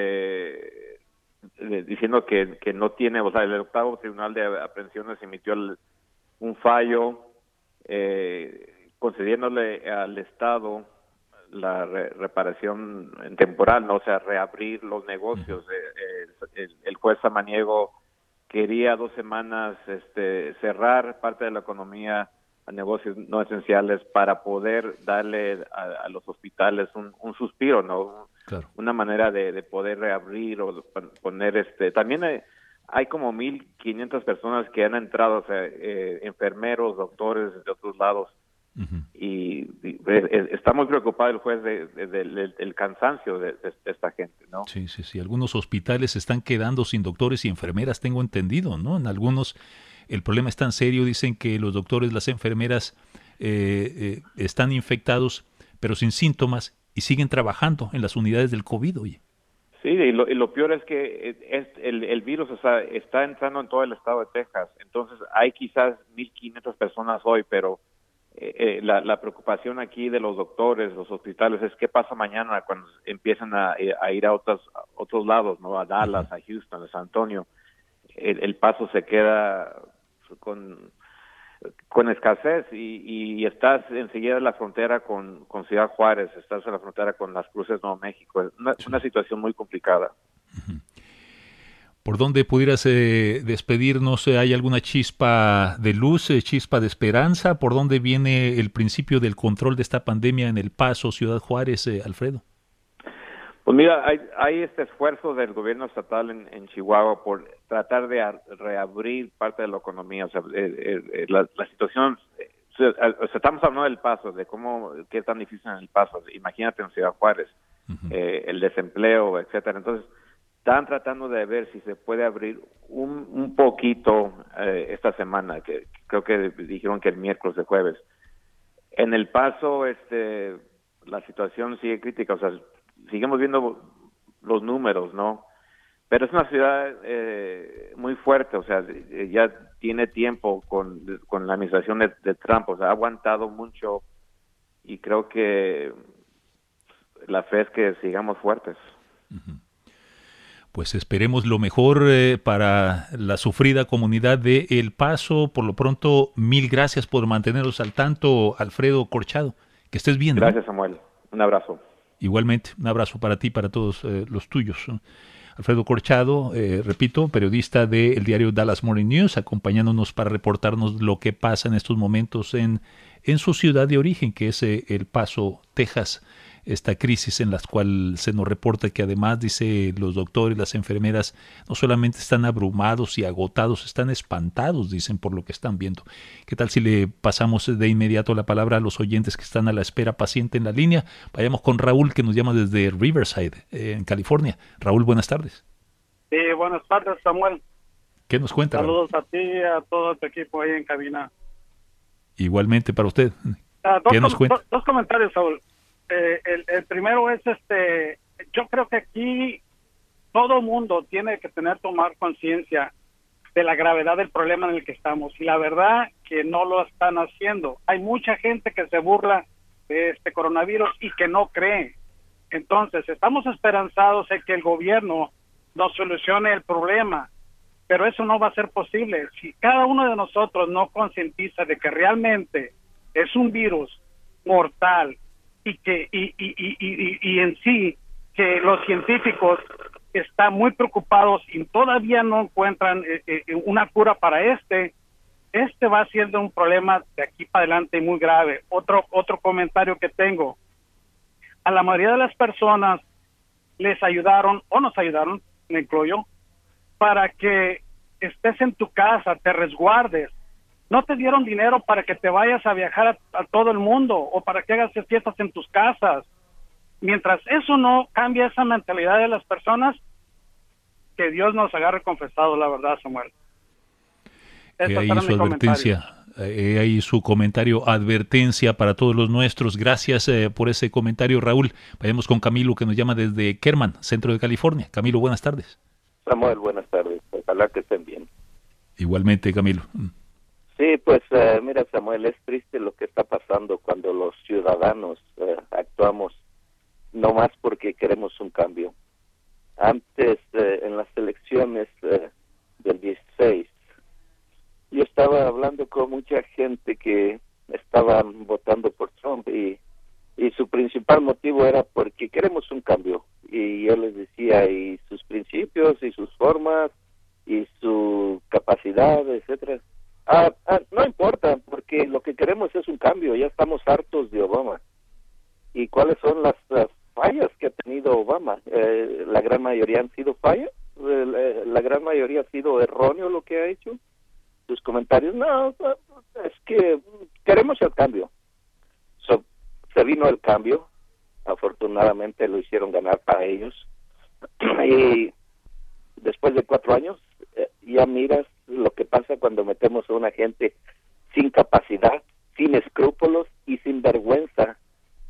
[SPEAKER 7] diciendo que no tiene, o sea, el octavo tribunal de aprehensiones emitió un fallo concediéndole al Estado la reparación temporal, ¿no? O sea, reabrir los negocios. El juez Samaniego quería 2 semanas cerrar parte de la economía a negocios no esenciales para poder darle a los hospitales un suspiro, ¿no?
[SPEAKER 2] Claro.
[SPEAKER 7] Una manera de poder reabrir o poner también hay como 1,500 personas que han entrado, o sea, enfermeros, doctores de otros lados. Uh-huh. Y está muy preocupado el juez del cansancio de esta gente, ¿no?
[SPEAKER 2] Sí. Algunos hospitales se están quedando sin doctores y enfermeras, tengo entendido, ¿no? En algunos el problema es tan serio, dicen que los doctores, las enfermeras están infectados, pero sin síntomas y siguen trabajando en las unidades del COVID, oye.
[SPEAKER 7] Sí, y lo peor es que el virus está entrando en todo el estado de Texas, entonces hay quizás 1,500 personas hoy, pero la preocupación aquí de los doctores, los hospitales, es qué pasa mañana cuando empiezan a ir a otros lados, ¿no? A Dallas, a Houston, a San Antonio. El Paso se queda con escasez y estás enseguida en la frontera con Ciudad Juárez, estás en la frontera con Las Cruces, Nuevo México. Es una situación muy complicada.
[SPEAKER 2] ¿Por dónde pudieras despedirnos? ¿Hay alguna chispa de luz, chispa de esperanza? ¿Por dónde viene el principio del control de esta pandemia en El Paso, Ciudad Juárez, Alfredo?
[SPEAKER 7] Pues mira, hay este esfuerzo del gobierno estatal en Chihuahua por tratar de reabrir parte de la economía. O sea, la situación, estamos hablando del Paso, de qué es tan difícil en El Paso. Imagínate en Ciudad Juárez, uh-huh. El desempleo, etcétera. Entonces, están tratando de ver si se puede abrir un poquito esta semana, que creo que dijeron que el miércoles, el jueves. En El Paso, la situación sigue crítica, o sea, seguimos viendo los números, ¿no? Pero es una ciudad muy fuerte, o sea, ya tiene tiempo con la administración de Trump, o sea, ha aguantado mucho y creo que la fe es que sigamos fuertes.
[SPEAKER 2] Uh-huh. Pues esperemos lo mejor para la sufrida comunidad de El Paso. Por lo pronto, 1000 gracias por mantenernos al tanto, Alfredo Corchado. Que estés bien.
[SPEAKER 7] Gracias, ¿no? Samuel. Un abrazo.
[SPEAKER 2] Igualmente, un abrazo para ti, para todos los tuyos. Alfredo Corchado, repito, periodista del diario Dallas Morning News, acompañándonos para reportarnos lo que pasa en estos momentos en su ciudad de origen, que es El Paso, Texas. Esta crisis en la cual se nos reporta que además, dice, los doctores, las enfermeras, no solamente están abrumados y agotados, están espantados, dicen, por lo que están viendo. ¿Qué tal si le pasamos de inmediato la palabra a los oyentes que están a la espera paciente en la línea? Vayamos con Raúl, que nos llama desde Riverside, en California. Raúl, buenas tardes.
[SPEAKER 8] Sí, buenas tardes, Samuel.
[SPEAKER 2] ¿Qué nos cuenta,
[SPEAKER 8] Saludos
[SPEAKER 2] Raúl?
[SPEAKER 8] A ti y a todo tu equipo ahí en cabina.
[SPEAKER 2] Igualmente para usted. ¿Qué nos cuenta?
[SPEAKER 8] Dos comentarios, Saúl. El primero es yo creo que aquí todo mundo tiene que tomar conciencia de la gravedad del problema en el que estamos, y la verdad que no lo están haciendo. Hay mucha gente que se burla de este coronavirus y que no cree. Entonces, estamos esperanzados en que el gobierno nos solucione el problema, pero eso no va a ser posible si cada uno de nosotros no concientiza de que realmente es un virus mortal y que y en sí que los científicos están muy preocupados y todavía no encuentran una cura para va siendo un problema de aquí para adelante muy grave. Otro comentario que tengo: a la mayoría de las personas les ayudaron o nos ayudaron, me incluyo, para que estés en tu casa, te resguardes. No te dieron dinero para que te vayas a viajar a todo el mundo o para que hagas fiestas en tus casas. Mientras eso no cambia esa mentalidad de las personas, que Dios nos agarre confesado, la verdad, Samuel.
[SPEAKER 2] Ahí su advertencia, ahí su comentario, advertencia para todos los nuestros. Gracias por ese comentario, Raúl. Vayamos con Camilo, que nos llama desde Kerman, centro de California. Camilo, buenas tardes.
[SPEAKER 9] Samuel, buenas tardes. Ojalá que estén bien.
[SPEAKER 2] Igualmente, Camilo.
[SPEAKER 9] Sí, pues mira, Samuel, es triste lo que está pasando cuando los ciudadanos actuamos no más porque queremos un cambio. Antes, en las elecciones del 16, yo estaba hablando con mucha gente que estaban votando por Trump y su principal motivo era porque queremos un cambio. Y yo les decía, y sus principios, y sus formas, y su capacidad, etcétera. No importa, porque lo que queremos es un cambio. Ya estamos hartos de Obama. ¿Y cuáles son las fallas que ha tenido Obama? La gran mayoría han sido fallas. La gran mayoría ha sido erróneo lo que ha hecho. Sus comentarios, no, es que queremos el cambio. Se vino el cambio. Afortunadamente lo hicieron ganar para ellos. Y después de 4 años, ya miras lo que pasa cuando metemos a una gente sin capacidad, sin escrúpulos y sin vergüenza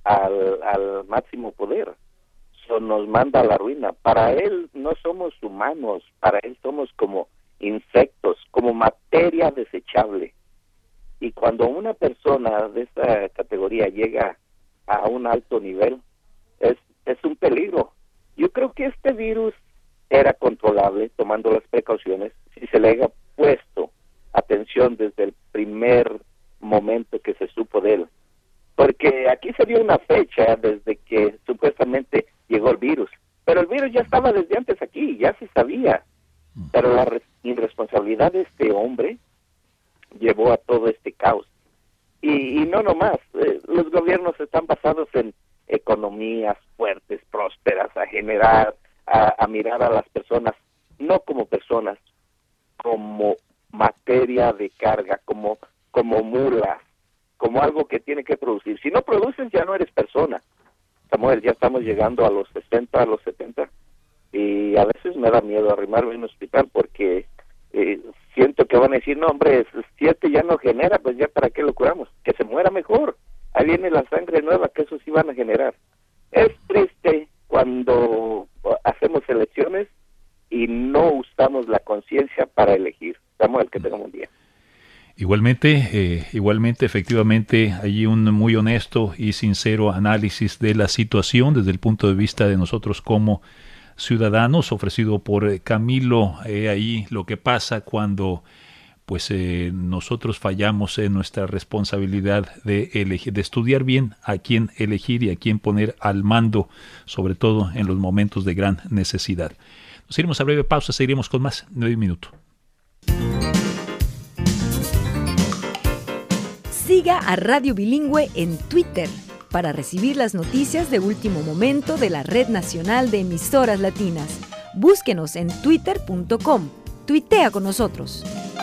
[SPEAKER 9] al máximo poder. Eso nos manda a la ruina. Para él no somos humanos, para él somos como insectos, como materia desechable. Y cuando una persona de esa categoría llega a un alto nivel, es un peligro. Yo creo que este virus era controlable tomando las precauciones si se le haya puesto atención desde el primer momento que se supo de él. Porque aquí se dio una fecha desde que supuestamente llegó el virus, pero el virus ya estaba desde antes aquí, ya se sabía. Pero la irresponsabilidad de este hombre llevó a todo este caos. Y no nomás, los gobiernos están basados en economías fuertes, prósperas, a generar, a mirar a las personas, no como personas, como materia de carga, como mulas, como algo que tiene que producir. Si no produces, ya no eres persona. Samuel, ya estamos llegando a los 60, a los 70, y a veces me da miedo arrimarme en un hospital porque siento que van a decir, no hombre, si este ya no genera, pues ya para qué lo curamos, que se muera mejor. Ahí viene la sangre nueva, que eso sí van a generar. Es triste cuando hacemos elecciones y no usamos la conciencia para elegir. Samuel, que tengamos un día.
[SPEAKER 2] Igualmente, efectivamente, hay un muy honesto y sincero análisis de la situación desde el punto de vista de nosotros como ciudadanos, ofrecido por Camilo. Ahí lo que pasa cuando pues nosotros fallamos en nuestra responsabilidad de elegir, de estudiar bien a quién elegir y a quién poner al mando, sobre todo en los momentos de gran necesidad. Nos iremos a breve pausa, seguiremos con más. 9 minutos.
[SPEAKER 1] Siga a Radio Bilingüe en Twitter para recibir las noticias de último momento de la Red Nacional de Emisoras Latinas. Búsquenos en twitter.com. Tuitea con nosotros.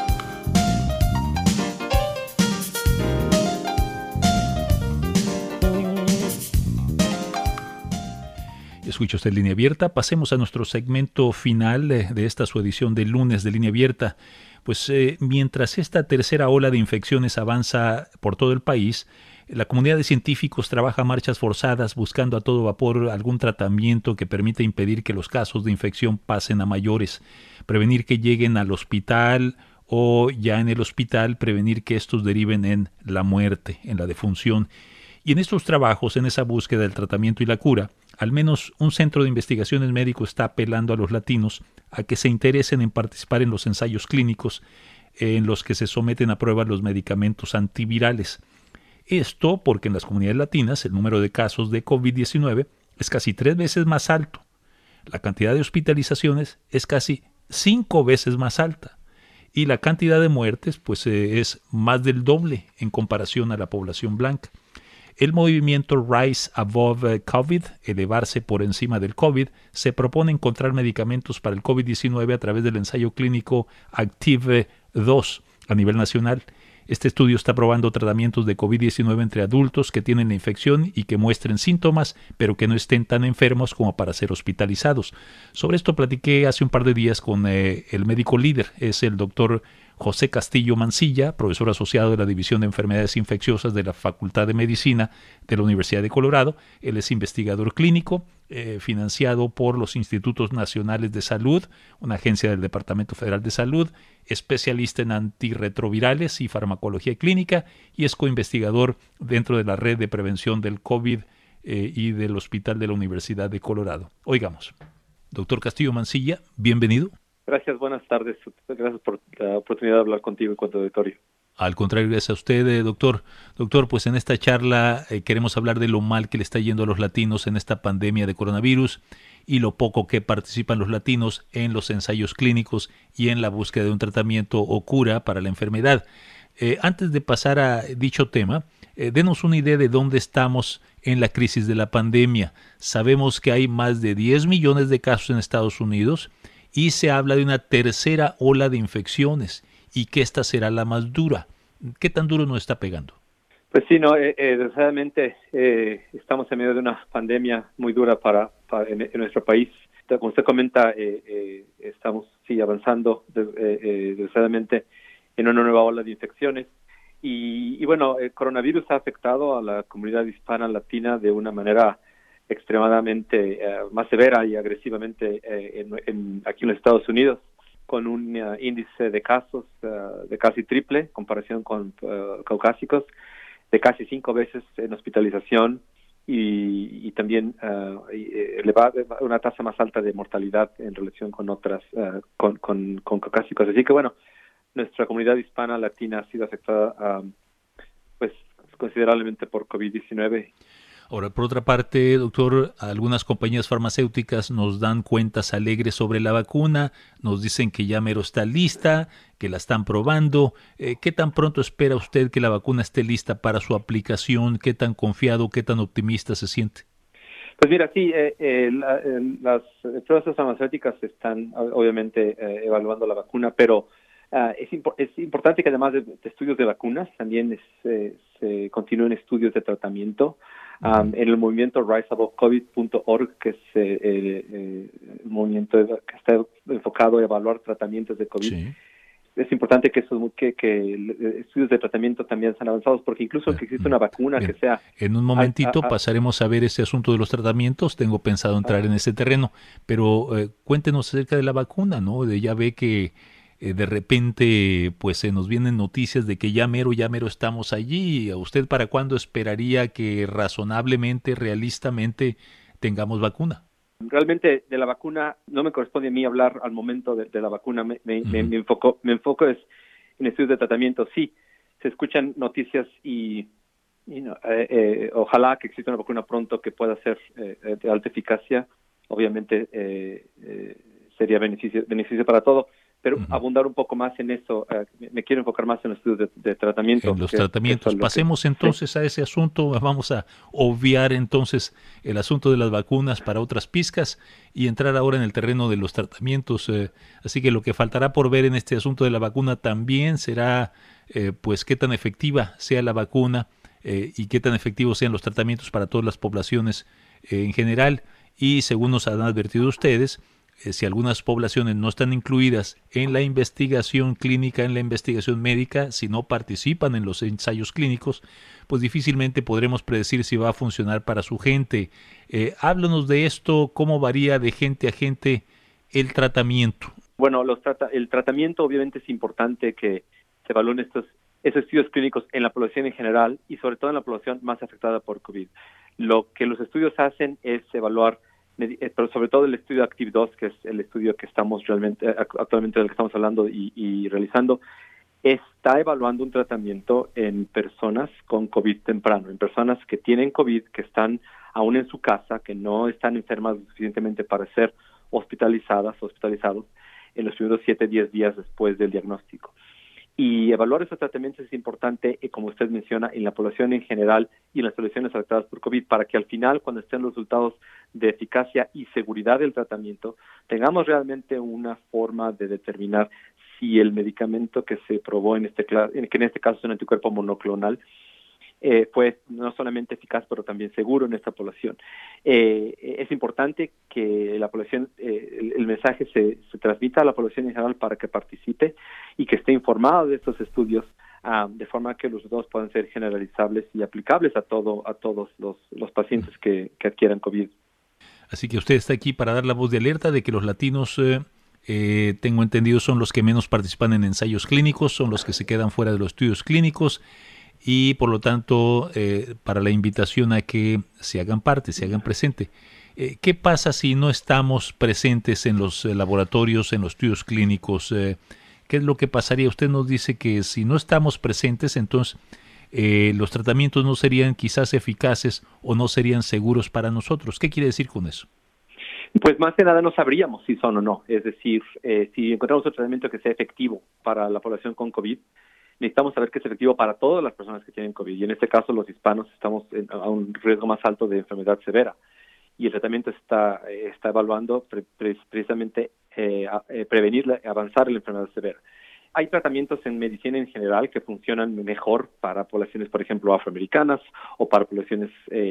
[SPEAKER 2] Escucha usted Línea Abierta. Pasemos a nuestro segmento final de esta su edición de lunes de Línea Abierta. Pues mientras esta tercera ola de infecciones avanza por todo el país, la comunidad de científicos trabaja a marchas forzadas buscando a todo vapor algún tratamiento que permita impedir que los casos de infección pasen a mayores, prevenir que lleguen al hospital o ya en el hospital prevenir que estos deriven en la muerte, en la defunción. Y en estos trabajos, en esa búsqueda del tratamiento y la cura, al menos un centro de investigaciones médico está apelando a los latinos a que se interesen en participar en los ensayos clínicos en los que se someten a prueba los medicamentos antivirales. Esto porque en las comunidades latinas el número de casos de COVID-19 es casi 3 veces más alto. La cantidad de hospitalizaciones es casi 5 veces más alta. Y la cantidad de muertes pues es más del doble en comparación a la población blanca. El movimiento Rise Above COVID, elevarse por encima del COVID, se propone encontrar medicamentos para el COVID-19 a través del ensayo clínico ACTIV-2 a nivel nacional. Este estudio está probando tratamientos de COVID-19 entre adultos que tienen la infección y que muestren síntomas, pero que no estén tan enfermos como para ser hospitalizados. Sobre esto platiqué hace un par de días con el médico líder, es el doctor José Castillo Mancilla, profesor asociado de la División de Enfermedades Infecciosas de la Facultad de Medicina de la Universidad de Colorado. Él es investigador clínico, financiado por los Institutos Nacionales de Salud, una agencia del Departamento Federal de Salud, especialista en antirretrovirales y farmacología clínica, y es coinvestigador dentro de la Red de Prevención del COVID y del Hospital de la Universidad de Colorado. Oigamos. Doctor Castillo Mancilla, bienvenido.
[SPEAKER 7] Gracias, buenas tardes. Gracias por la oportunidad de hablar contigo y con tu auditorio.
[SPEAKER 2] Al contrario, gracias a usted, doctor. Doctor, pues en esta charla queremos hablar de lo mal que le está yendo a los latinos en esta pandemia de coronavirus y lo poco que participan los latinos en los ensayos clínicos y en la búsqueda de un tratamiento o cura para la enfermedad. Antes de pasar a dicho tema, denos una idea de dónde estamos en la crisis de la pandemia. Sabemos que hay más de 10 millones de casos en Estados Unidos y se habla de una tercera ola de infecciones y que esta será la más dura. ¿Qué tan duro nos está pegando?
[SPEAKER 7] Pues sí, desgraciadamente estamos en medio de una pandemia muy dura en nuestro país. Como usted comenta, estamos avanzando desgraciadamente en una nueva ola de infecciones. Y bueno, el coronavirus ha afectado a la comunidad hispana latina de una manera extremadamente más severa y agresivamente aquí en los Estados Unidos, con un índice de casos de casi triple en comparación con caucásicos, de casi 5 veces en hospitalización y también una tasa más alta de mortalidad en relación con otras, con caucásicos. Así que bueno, nuestra comunidad hispana latina ha sido afectada pues considerablemente por COVID-19.
[SPEAKER 2] Ahora, por otra parte, doctor, algunas compañías farmacéuticas nos dan cuentas alegres sobre la vacuna, nos dicen que ya mero está lista, que la están probando. ¿Qué tan pronto espera usted que la vacuna esté lista para su aplicación? ¿Qué tan confiado, qué tan optimista se siente?
[SPEAKER 7] Pues mira, sí, las empresas farmacéuticas están obviamente evaluando la vacuna, pero es importante que además de estudios de vacunas, también se continúen estudios de tratamiento. En el movimiento riseabovecovid.org, que es el movimiento que está enfocado a evaluar tratamientos de COVID. Sí. Es importante que estudios de tratamiento también sean avanzados, porque incluso que existe una vacuna que sea...
[SPEAKER 2] En un momentito pasaremos a ver ese asunto de los tratamientos. Tengo pensado entrar en ese terreno, pero cuéntenos acerca de la vacuna, ¿no? Ya ve que de repente pues se nos vienen noticias de que ya mero estamos allí. ¿A usted para cuándo esperaría que razonablemente, realistamente tengamos vacuna?
[SPEAKER 7] Realmente de la vacuna no me corresponde a mí hablar al momento de la vacuna. Me enfoco en estudios de tratamiento. Sí, se escuchan noticias y ojalá que exista una vacuna pronto que pueda ser de alta eficacia. Obviamente sería beneficio para todo. Pero abundar un poco más en eso, me quiero enfocar más en los estudios de tratamiento.
[SPEAKER 2] En los tratamientos. Pasemos entonces a ese asunto. Vamos a obviar entonces el asunto de las vacunas para otras pizcas y entrar ahora en el terreno de los tratamientos. Así que lo que faltará por ver en este asunto de la vacuna también será pues qué tan efectiva sea la vacuna y qué tan efectivos sean los tratamientos para todas las poblaciones en general. Y según nos han advertido ustedes, si algunas poblaciones no están incluidas en la investigación clínica, en la investigación médica, si no participan en los ensayos clínicos, pues difícilmente podremos predecir si va a funcionar para su gente. Háblanos de esto, cómo varía de gente a gente el tratamiento.
[SPEAKER 7] Bueno, el tratamiento obviamente es importante que se evalúen esos estudios clínicos en la población en general y sobre todo en la población más afectada por COVID. Lo que los estudios hacen es evaluar, pero sobre todo el estudio ACTIV-2, que es el estudio que estamos actualmente del que estamos hablando y realizando, está evaluando un tratamiento en personas con COVID temprano, en personas que tienen COVID, que están aún en su casa, que no están enfermas suficientemente para ser hospitalizados en los primeros 7-10 días después del diagnóstico. Y evaluar esos tratamientos es importante, como usted menciona, en la población en general y en las poblaciones afectadas por COVID, para que al final, cuando estén los resultados de eficacia y seguridad del tratamiento, tengamos realmente una forma de determinar si el medicamento que se probó que en este caso es un anticuerpo monoclonal, fue no solamente eficaz, pero también seguro en esta población. Es importante que la población, el mensaje se transmita a la población en general para que participe y que esté informada de estos estudios, de forma que los resultados puedan ser generalizables y aplicables a todos los pacientes que adquieran COVID.
[SPEAKER 2] Así que usted está aquí para dar la voz de alerta de que los latinos, tengo entendido, son los que menos participan en ensayos clínicos, son los que se quedan fuera de los estudios clínicos. y por lo tanto para la invitación a que se hagan parte, se hagan presente. ¿Qué pasa si no estamos presentes en los laboratorios, en los estudios clínicos? ¿Qué es lo que pasaría? Usted nos dice que si no estamos presentes, entonces los tratamientos no serían quizás eficaces o no serían seguros para nosotros. ¿Qué quiere decir con eso?
[SPEAKER 10] Pues más que nada no sabríamos si son o no. Es decir, si encontramos un tratamiento que sea efectivo para la población con COVID, necesitamos saber que es efectivo para todas las personas que tienen COVID. Y en este caso los hispanos estamos a un riesgo más alto de enfermedad severa. Y el tratamiento está evaluando precisamente prevenir, avanzar en la enfermedad severa. Hay tratamientos en medicina en general que funcionan mejor para poblaciones, por ejemplo, afroamericanas, o para poblaciones,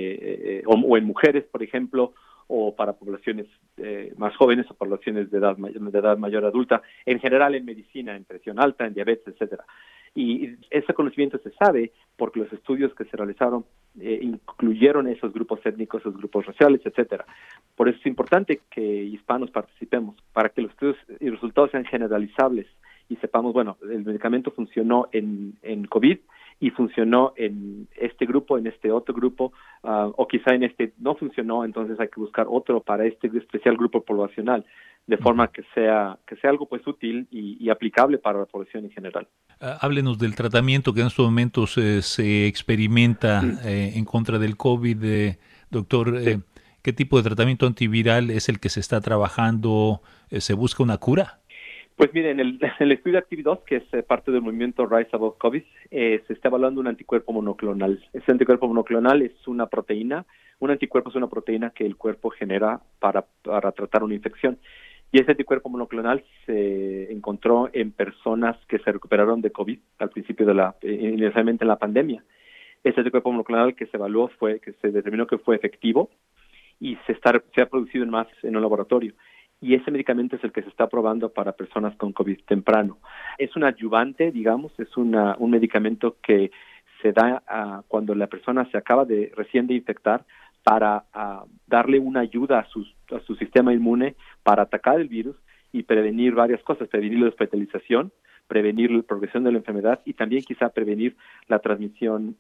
[SPEAKER 10] o en mujeres, por ejemplo, o para poblaciones más jóvenes o poblaciones de edad mayor adulta, en general en medicina, en presión alta, en diabetes, etcétera. Y ese conocimiento se sabe porque los estudios que se realizaron incluyeron esos grupos étnicos, esos grupos raciales, etcétera. Por eso es importante que hispanos participemos, para que los estudios y resultados sean generalizables y sepamos, bueno, el medicamento funcionó en COVID y funcionó en este grupo, en este otro grupo, o quizá en este no funcionó, entonces hay que buscar otro para este especial grupo poblacional, de forma que sea algo pues útil y aplicable para la población en general.
[SPEAKER 2] Háblenos del tratamiento que en estos momentos se experimenta en contra del COVID, doctor. Sí. ¿Qué tipo de tratamiento antiviral es el que se está trabajando? ¿Se busca una cura?
[SPEAKER 10] Pues miren, en el estudio Activ-2, que es parte del movimiento Rise Above COVID, se está evaluando un anticuerpo monoclonal. Ese anticuerpo monoclonal es una proteína. Un anticuerpo es una proteína que el cuerpo genera para tratar una infección. Y ese anticuerpo monoclonal se encontró en personas que se recuperaron de COVID al principio inicialmente en la pandemia. Ese anticuerpo monoclonal que se evaluó que se determinó que fue efectivo y se ha producido en un laboratorio. Y ese medicamento es el que se está probando para personas con COVID temprano. Es un adyuvante, digamos, es un medicamento que se da cuando la persona se acaba recién de infectar, para darle una ayuda a su sistema inmune para atacar el virus y prevenir varias cosas, prevenir la hospitalización, prevenir la progresión de la enfermedad y también quizá prevenir la transmisión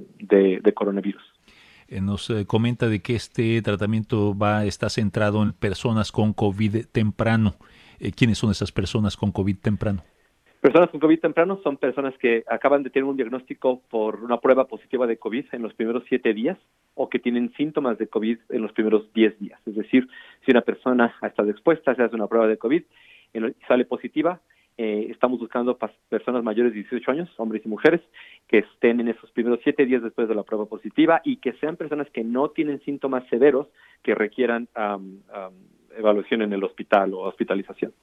[SPEAKER 10] de coronavirus.
[SPEAKER 2] Nos comenta de que este tratamiento está centrado en personas con COVID temprano. ¿Quiénes son esas personas con COVID temprano?
[SPEAKER 10] Personas con COVID temprano son personas que acaban de tener un diagnóstico por una prueba positiva de COVID en los primeros 7 días o que tienen síntomas de COVID en los primeros 10 días. Es decir, si una persona ha estado expuesta, se hace una prueba de COVID y sale positiva, estamos buscando personas mayores de 18 años, hombres y mujeres, que estén en esos primeros 7 días después de la prueba positiva y que sean personas que no tienen síntomas severos que requieran evaluación en el hospital o hospitalización.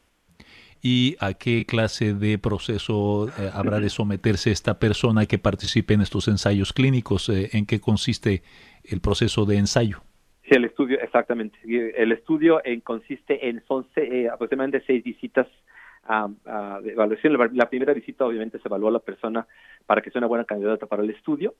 [SPEAKER 2] ¿Y a qué clase de proceso habrá de someterse esta persona que participe en estos ensayos clínicos? ¿En qué consiste el proceso de ensayo?
[SPEAKER 10] Sí, el estudio, exactamente. El estudio consiste en aproximadamente 6 visitas de evaluación. La primera visita obviamente se evalúa a la persona para que sea una buena candidata para el estudio.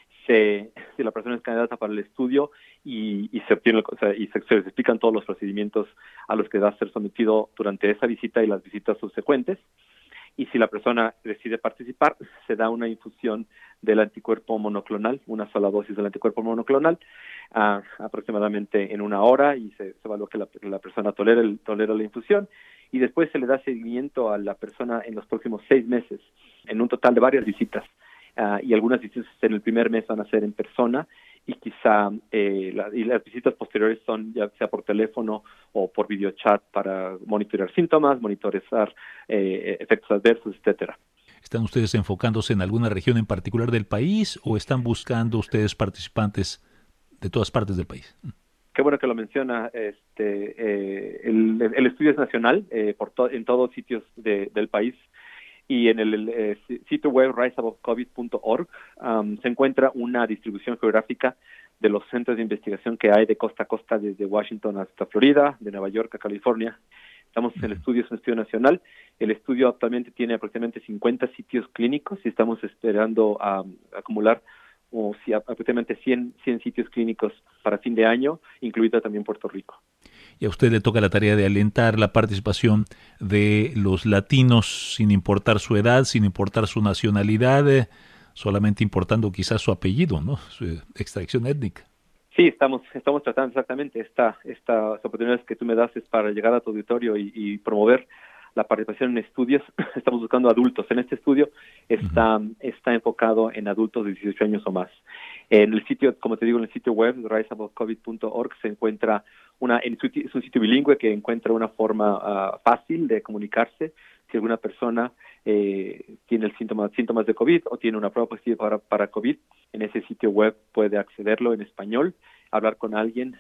[SPEAKER 10] Si la persona es candidata para el estudio y se obtiene se explican todos los procedimientos a los que va a ser sometido durante esa visita y las visitas subsecuentes. Y si la persona decide participar, se da una infusión del anticuerpo monoclonal, una sola dosis del anticuerpo monoclonal, aproximadamente en 1 hora, y se evalúa que la persona tolera la infusión, y después se le da seguimiento a la persona en los próximos 6 meses, en un total de varias visitas. Y algunas visitas en el primer mes van a ser en persona y quizá las visitas posteriores son ya sea por teléfono o por videochat para monitorear síntomas, monitorizar efectos adversos, etcétera.
[SPEAKER 2] ¿Están ustedes enfocándose en alguna región en particular del país o están buscando ustedes participantes de todas partes del país?
[SPEAKER 10] Qué bueno que lo menciona. El estudio es nacional en todos sitios del país. Y en el sitio web riseabovecovid.org se encuentra una distribución geográfica de los centros de investigación que hay de costa a costa, desde Washington hasta Florida, de Nueva York a California. El estudio es un estudio nacional. El estudio actualmente tiene aproximadamente 50 sitios clínicos y estamos esperando acumular aproximadamente 100 sitios clínicos para fin de año, incluida también Puerto Rico.
[SPEAKER 2] Y a usted le toca la tarea de alentar la participación de los latinos sin importar su edad, sin importar su nacionalidad, solamente importando quizás su apellido, ¿no? Su extracción étnica.
[SPEAKER 10] Sí, estamos tratando exactamente estas oportunidades que tú me das es para llegar a tu auditorio y promover la participación en estudios. Estamos buscando adultos. En este estudio está enfocado en adultos de 18 años o más. En el sitio, como te digo, en el sitio web riseaboutcovid.org se encuentra es un sitio bilingüe que encuentra una forma fácil de comunicarse. Si alguna persona tiene síntomas de COVID o tiene una prueba positiva para COVID, en ese sitio web puede accederlo en español, hablar con alguien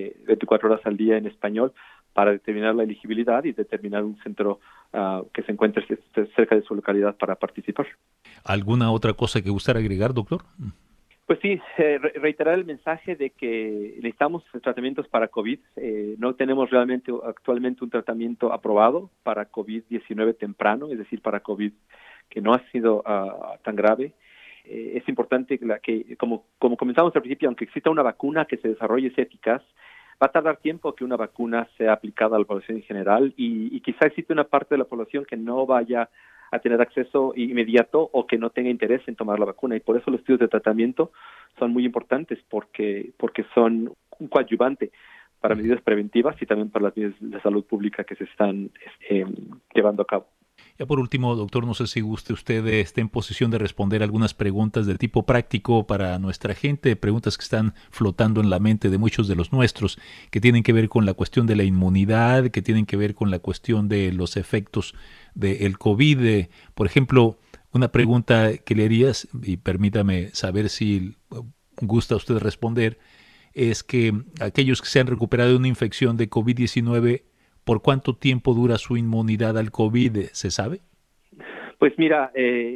[SPEAKER 10] 24 horas al día en español para determinar la elegibilidad y determinar un centro que se encuentre cerca de su localidad para participar. ¿
[SPEAKER 2] ¿Alguna otra cosa que gustara agregar, doctor?
[SPEAKER 10] Pues sí, reiterar el mensaje de que necesitamos tratamientos para COVID. No tenemos realmente actualmente un tratamiento aprobado para COVID-19 temprano, es decir, para COVID que no ha sido tan grave. Es importante que como comentamos al principio, aunque exista una vacuna que se desarrolle, es eficaz, va a tardar tiempo que una vacuna sea aplicada a la población en general y quizá existe una parte de la población que no vaya a tener acceso inmediato o que no tenga interés en tomar la vacuna, y por eso los estudios de tratamiento son muy importantes porque son un coadyuvante para medidas preventivas y también para las medidas de salud pública que se están llevando a cabo.
[SPEAKER 2] Ya por último, doctor, no sé si guste usted esté en posición de responder algunas preguntas de tipo práctico para nuestra gente, preguntas que están flotando en la mente de muchos de los nuestros, que tienen que ver con la cuestión de la inmunidad, que tienen que ver con la cuestión de los efectos del COVID. Por ejemplo, una pregunta que le harías, y permítame saber si gusta usted responder, es que aquellos que se han recuperado de una infección de COVID-19, ¿por cuánto tiempo dura su inmunidad al COVID? ¿Se sabe?
[SPEAKER 10] Pues mira,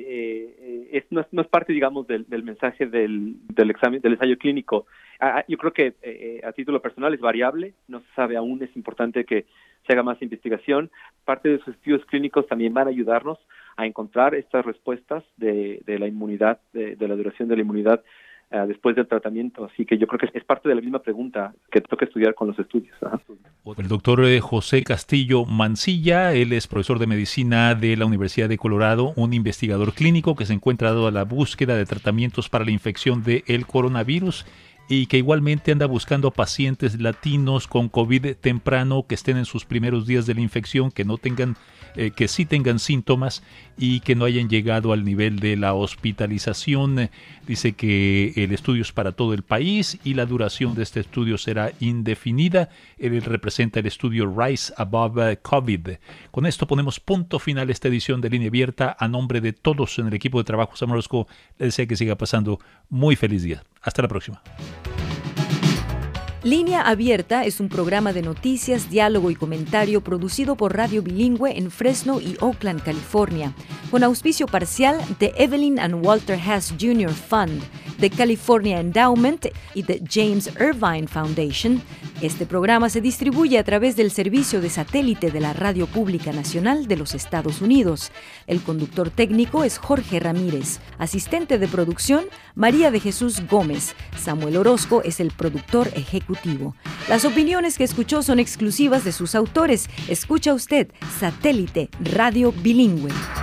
[SPEAKER 10] no es parte, digamos, del mensaje del examen, del ensayo clínico. Yo creo que a título personal es variable, no se sabe aún, es importante que se haga más investigación. Parte de sus estudios clínicos también van a ayudarnos a encontrar estas respuestas de la inmunidad, de la duración de la inmunidad después del tratamiento. Así que yo creo que es parte de la misma pregunta que toca estudiar con los estudios.
[SPEAKER 2] El doctor José Castillo Mancilla, él es profesor de medicina de la Universidad de Colorado, un investigador clínico que se encuentra a la búsqueda de tratamientos para la infección del coronavirus y que igualmente anda buscando pacientes latinos con COVID temprano que estén en sus primeros días de la infección, que no tengan, que sí tengan síntomas y que no hayan llegado al nivel de la hospitalización. Dice que el estudio es para todo el país y la duración de este estudio será indefinida. Él representa el estudio Rise Above COVID. Con esto ponemos punto final a esta edición de Línea Abierta. A nombre de todos en el equipo de trabajo Samuel Orozco, les deseo que siga pasando muy feliz día. Hasta la próxima.
[SPEAKER 1] Línea Abierta es un programa de noticias, diálogo y comentario producido por Radio Bilingüe en Fresno y Oakland, California, con auspicio parcial de Evelyn and Walter Hess Jr. Fund, de California Endowment y de James Irvine Foundation. Este programa se distribuye a través del servicio de satélite de la Radio Pública Nacional de los Estados Unidos. El conductor técnico es Jorge Ramírez, asistente de producción María de Jesús Gómez. Samuel Orozco es el productor ejecutivo. Las opiniones que escuchó son exclusivas de sus autores. Escucha usted Satélite Radio Bilingüe.